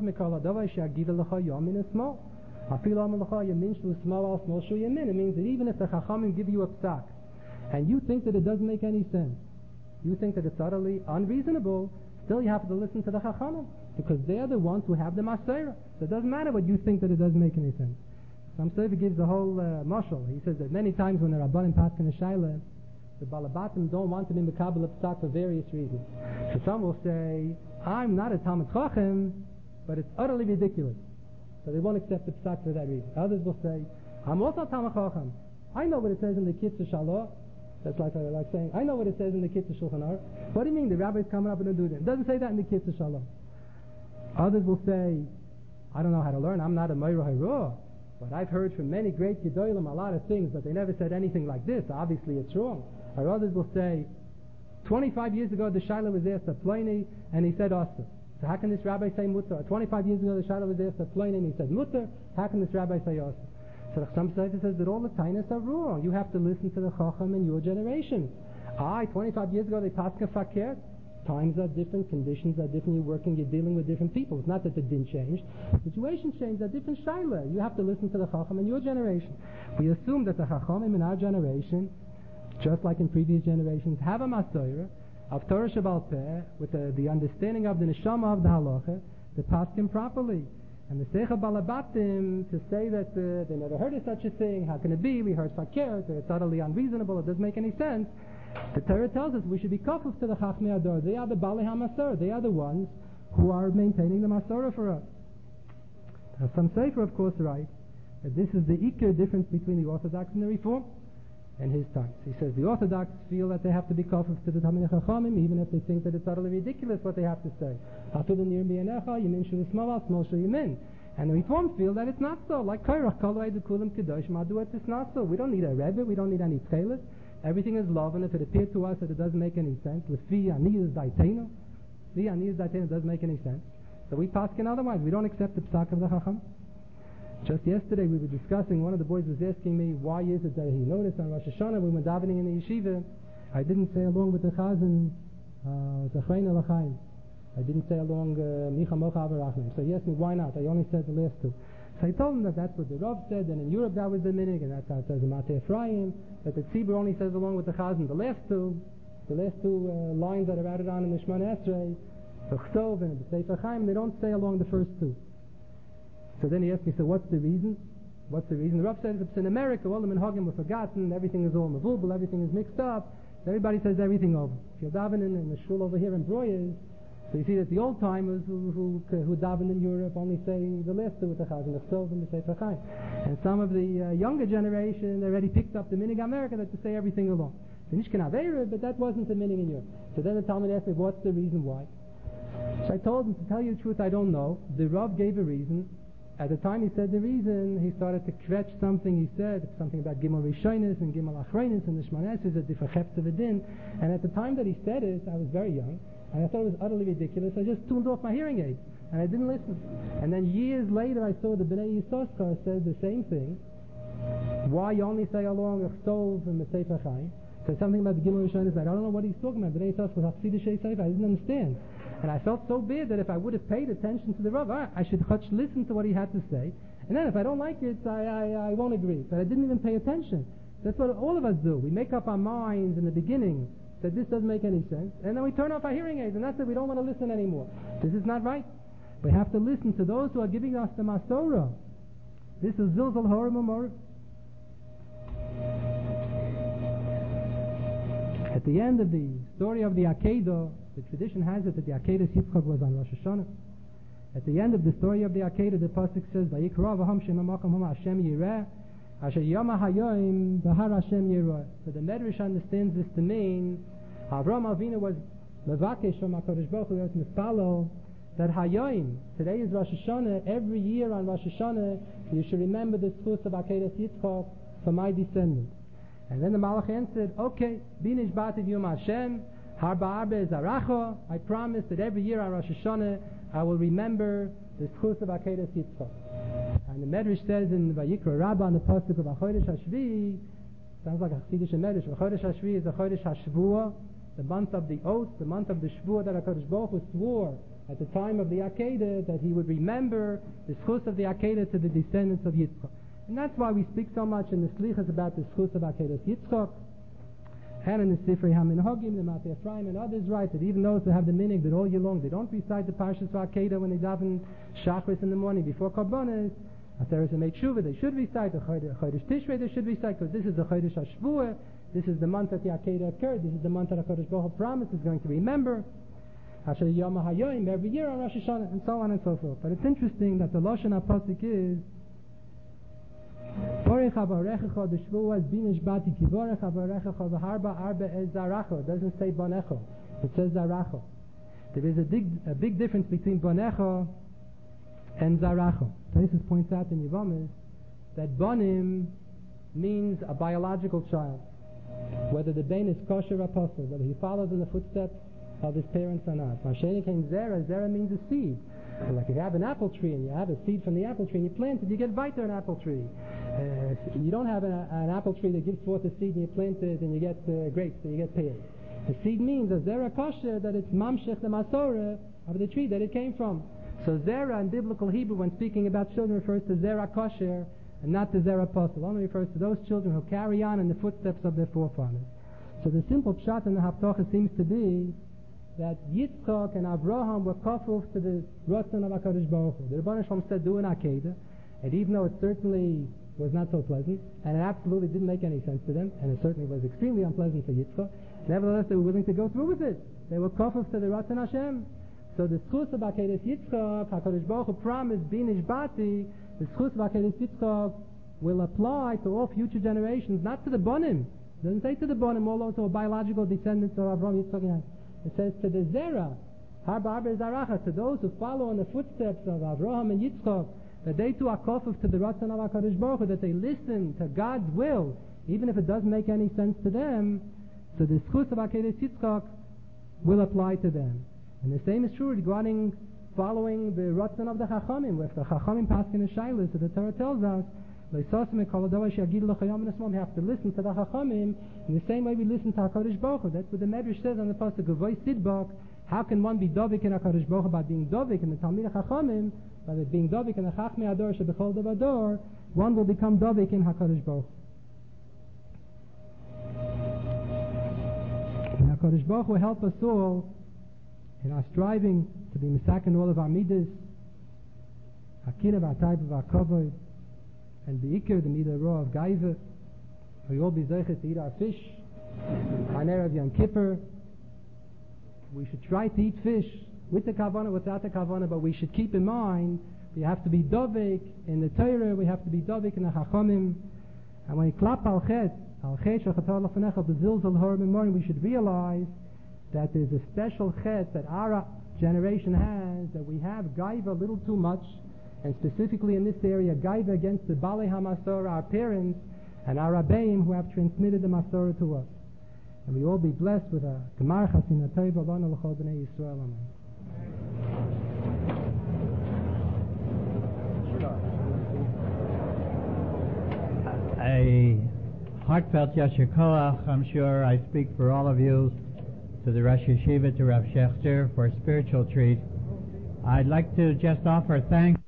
It means that even if the Chachamim give you a psak, and you think that it doesn't make any sense, you think that it's utterly unreasonable, still you have to listen to the Chachamim, because they're the ones who have the Maseira. So it doesn't matter what you think that it doesn't make any sense. Some Sefer gives the whole uh, mashal. He says that many times when the Rabbanim paskin a shayla, the Balabatim don't want to be Mekabel of Psak for various reasons. So some will say, I'm not a Talmud Chacham, but it's utterly ridiculous. So they won't accept the Psak for that reason. Others will say, I'm also a Talmud Chacham. I know what it says in the Kitzur Shalah. That's like, like saying, I know what it says in the Kitzur Shulchan Aruch. What do you mean the rabbi's coming up and doing it? It doesn't say that in the Kitzur Shalah. Others will say, I don't know how to learn. I'm not a Meirah Hairah. But I've heard from many great Gedolim a lot of things, but they never said anything like this. Obviously it's wrong. Or others will say, twenty-five years ago the Shaila was asked of Pliny, and he said Asa. So how can this rabbi say Mutter? Or twenty-five years ago the Shaila was asked of Pliny, and he said Mutter. How can this rabbi say Asa? So some Sefer says that all the Tainas are wrong. You have to listen to the Chacham in your generation. I, twenty-five years ago they passed a fakir. Times are different, conditions are different, you're working, you're dealing with different people. It's not that the din changed. Situations change, they're different Shaila. You have to listen to the Chacham in your generation. We assume that the Chachamim in our generation, just like in previous generations, have a Masorah of Torah Shabbal Peh with the, the understanding of the Neshama of the Halacha, to pass him properly. And the Seicha Balabatim, to say that uh, they never heard of such a thing, how can it be? We heard Fakir, it's utterly unreasonable, it doesn't make any sense. The Torah tells us we should be kafuf to the Chachmei Ador. They are the Balei HaMasor. They are the ones who are maintaining the Masorah for us. Now, some Sefer, of course, write that this is the Iker difference between the Orthodox and the Reform and his times. He says the Orthodox feel that they have to be kafuf to the Talmidei Chachamim, even if they think that it's utterly ridiculous what they have to say. And the Reform feel that it's not so. Like Kairach, Kaloi, the Kulam Kedosh, Maduat, it's not so. We don't need a Rebbe, we don't need any Tchelis. Everything is love, and if it appeared to us that it doesn't make any sense, Lefi Aniyus Daitenu, Lefi Aniyus Daitenu doesn't make any sense. So we paskin otherwise. We don't accept the Psak of the Chacham. Just yesterday we were discussing, one of the boys was asking me, why is it that he noticed on Rosh Hashanah when we were davening in the yeshiva, I didn't say along with the Chazan, Zachrein uh, Elachayim. I didn't say along Micha Mocha Avarachim. So he asked me, why not? I only said the last two. So I told him that that's what the Rav said, and in Europe that was the minig, and that's how it says in Matei Ephraim, that the Tzibur only says along with the Chazan the last two, the last two uh, lines that are added on in the Shemona Esrei, the Chsov and the Sefer Chaim, they don't say along the first two. So then he asked me, so what's the reason? What's the reason? The Rav said it's in America, all the minhagim were forgotten, everything is all mavubal, everything is mixed up, everybody says everything over. If you're davening in the shul over here in Broyes, so you see that the old timers who who, who daven in Europe only say the last two with the Chazan, the Chsov and the Sefer Chaim. And some of the uh, younger generation already picked up the minig America that to say everything along. So Nishkan Aveira, but that wasn't the minig in Europe. So then the Talmud asked me, what's the reason why? So I told him, to tell you the truth, I don't know. The Rav gave a reason. At the time he said the reason, he started to kvetch something he said, something about Gimel Rishonis and Gimel Achreinis and the Shemona Esrei, a different chefs of a din. And at the time that he said it, I was very young, and I thought it was utterly ridiculous. I just tuned off my hearing aid, and I didn't listen. And then years later I saw the Bnei Yissaschar said the same thing. Why you only say along Chsov and the Sefer Chaim? Said something about the Gimel Rishonis, I don't know what he's talking about. Bnei Yissaschar was Hafsidish Sefer, I didn't understand. And I felt so bad that if I would have paid attention to the Rav, I should listen to what he had to say. And then if I don't like it, I, I, I won't agree. But I didn't even pay attention. That's what all of us do. We make up our minds in the beginning that this doesn't make any sense. And then we turn off our hearing aids, and that's it. We don't want to listen anymore. This is not right. We have to listen to those who are giving us the Masorah. This is Zilzal Horem Umor. At the end of the story of the Akedah, the tradition has it that the Akedah Yitzchak was on Rosh Hashanah. At the end of the story of the Akedah, the pasuk says, "Vayikra v'ham shema makom hama Hashem yireh, asher yama hayoim b'har Hashem yireh." So the Medrash understands this to mean Avraham Avinu was mevakesh from HaKadosh Baruch Hu, was mifalo, that hayoim, today is Rosh Hashanah, every year on Rosh Hashanah, you should remember the schus of Akedah Yitzchak for my descendants. And then the Malach answered, okay, binish bativ yom Hashem, harba arbe zaracho, I promise that every year on Rosh Hashanah I will remember the schus of Akedah Yitzchak. And the Medrash says in Vayikra Rabbah on the pasuk of Chodesh Hashvi, sounds like a Chassidish Medrash, Chodesh Hashvi is the Chodesh Hashvuah, the month of the oath, the month of the Shvuah that HaKadosh Baruch Hu swore at the time of the Akedah that he would remember the schus of the Akedah to the descendants of Yitzchak. And that's why we speak so much in the Slichas about the schus of Akedah Yitzchak, and in the Sifrei HaMinhagim, the Matei Ephraim, and others write that even those who have the minig that all year long they don't recite the Parshas Akedah when they daven Shachris in the morning before Karbonos, Aseres and Tshuva, they should recite the Chodesh Tishrei, they should recite, because this is the Chodesh HaShvuah, this is the month that the Akedah occurred, this is the month that HaKadosh Baruch Hu promised is going to remember Asher Yom HaYoim every year on Rosh Hashanah, and so on and so forth. But it's interesting that the Lashon HaPasuk is Borech Avarechecha, the Shvuah is Binish Bati Ki Borech Avarechecha V'harba Arba Ez Zaracho. It doesn't say Bonecho, it says Zaracho. There is a big, a big difference between Bonecho and Zaracho. Taisus points out in Yevamis that Bonim means a biological child, whether the Bain is kosher or apostle, whether he follows in the footsteps of his parents or not. Masheni came Zera, Zera means a seed. So like if you have an apple tree and you have a seed from the apple tree and you plant it, you get weiter an apple tree. Uh, you don't have an, an apple tree that gives forth a seed and you plant it and you get uh, grapes and you get pears. The seed means a Zera kosher, that it's mamshech the masorah of the tree that it came from. So Zera in biblical Hebrew, when speaking about children, refers to Zera kosher and not to Zera apostle. Only refers to those children who carry on in the footsteps of their forefathers. So the simple pshat in the Haftarah seems to be that Yitzchak and Avraham were kafuf to the Ratzon of HaKadosh Baruch Hu. The Rebbeinu Shalom said, do an Akedah, and even though it certainly was not so pleasant, and it absolutely didn't make any sense to them, and it certainly was extremely unpleasant for Yitzchak. Nevertheless, they were willing to go through with it. They were kofuf to the Ratzon Hashem. So the schus of Akeres Yitzchak, HaKadosh Baruch Hu promised, Binish Bati, the schus of Akeres Yitzchak will apply to all future generations, not to the Bonim. It doesn't say to the Bonim, although to a biological descendants of Avraham, Yitzchak. It says to the Zera, Har Ba'arber Zaracha, to those who follow in the footsteps of Avraham and Yitzchak, that they too are kofuf to the Ratzon of HaKadosh Baruch Hu, that they listen to God's will, even if it doesn't make any sense to them. So the schus of Akeres Yitzchak will apply to them. And the same is true regarding following the Ratzon of the Chachamim. With the Chachamim Paskin and Shailas, so the Torah tells us, we have to listen to the Chachamim in the same way we listen to HaKadosh Baruch Hu. That's what the Medrash says on the pasuk of Voice Sidbak. How can one be Dovik in HaKadosh Baruch Hu by being Dovik in the Talmid Chachamim, by being Dovik in the Chachmei Ador Shebechol Devador? One will become Dovik in HaKadosh Baruch Hu. And HaKadosh Baruch Hu will help us all in our striving to be misaken all of our midas, Hakina v'atayv v'akavod, and beikir the midah raw of gaiva. We all be zeichet to eat our fish on Erev Yom Kippur. We should try to eat fish with the kavanah, without the kavanah, but we should keep in mind we have to be dovek in the Torah, we have to be dovek in the Chachamim, and when we clap al chet, al chet shachatar lefenecha b'zilzal hor b'morim, we should realize that there's a special chet that our generation has, that we have gaiva a little too much, and specifically in this area, gaiva against the Balei HaMasor, our parents, and our Rabbeim who have transmitted the Masorah to us. And we all be blessed with a Gemar Chasin Atayv Alana L'chol B'nei Yisrael. Amen. A heartfelt Yasher Koach, I'm sure I speak for all of you, to the Rosh Yeshiva, to Rav Shechter, for a spiritual treat. I'd like to just offer thanks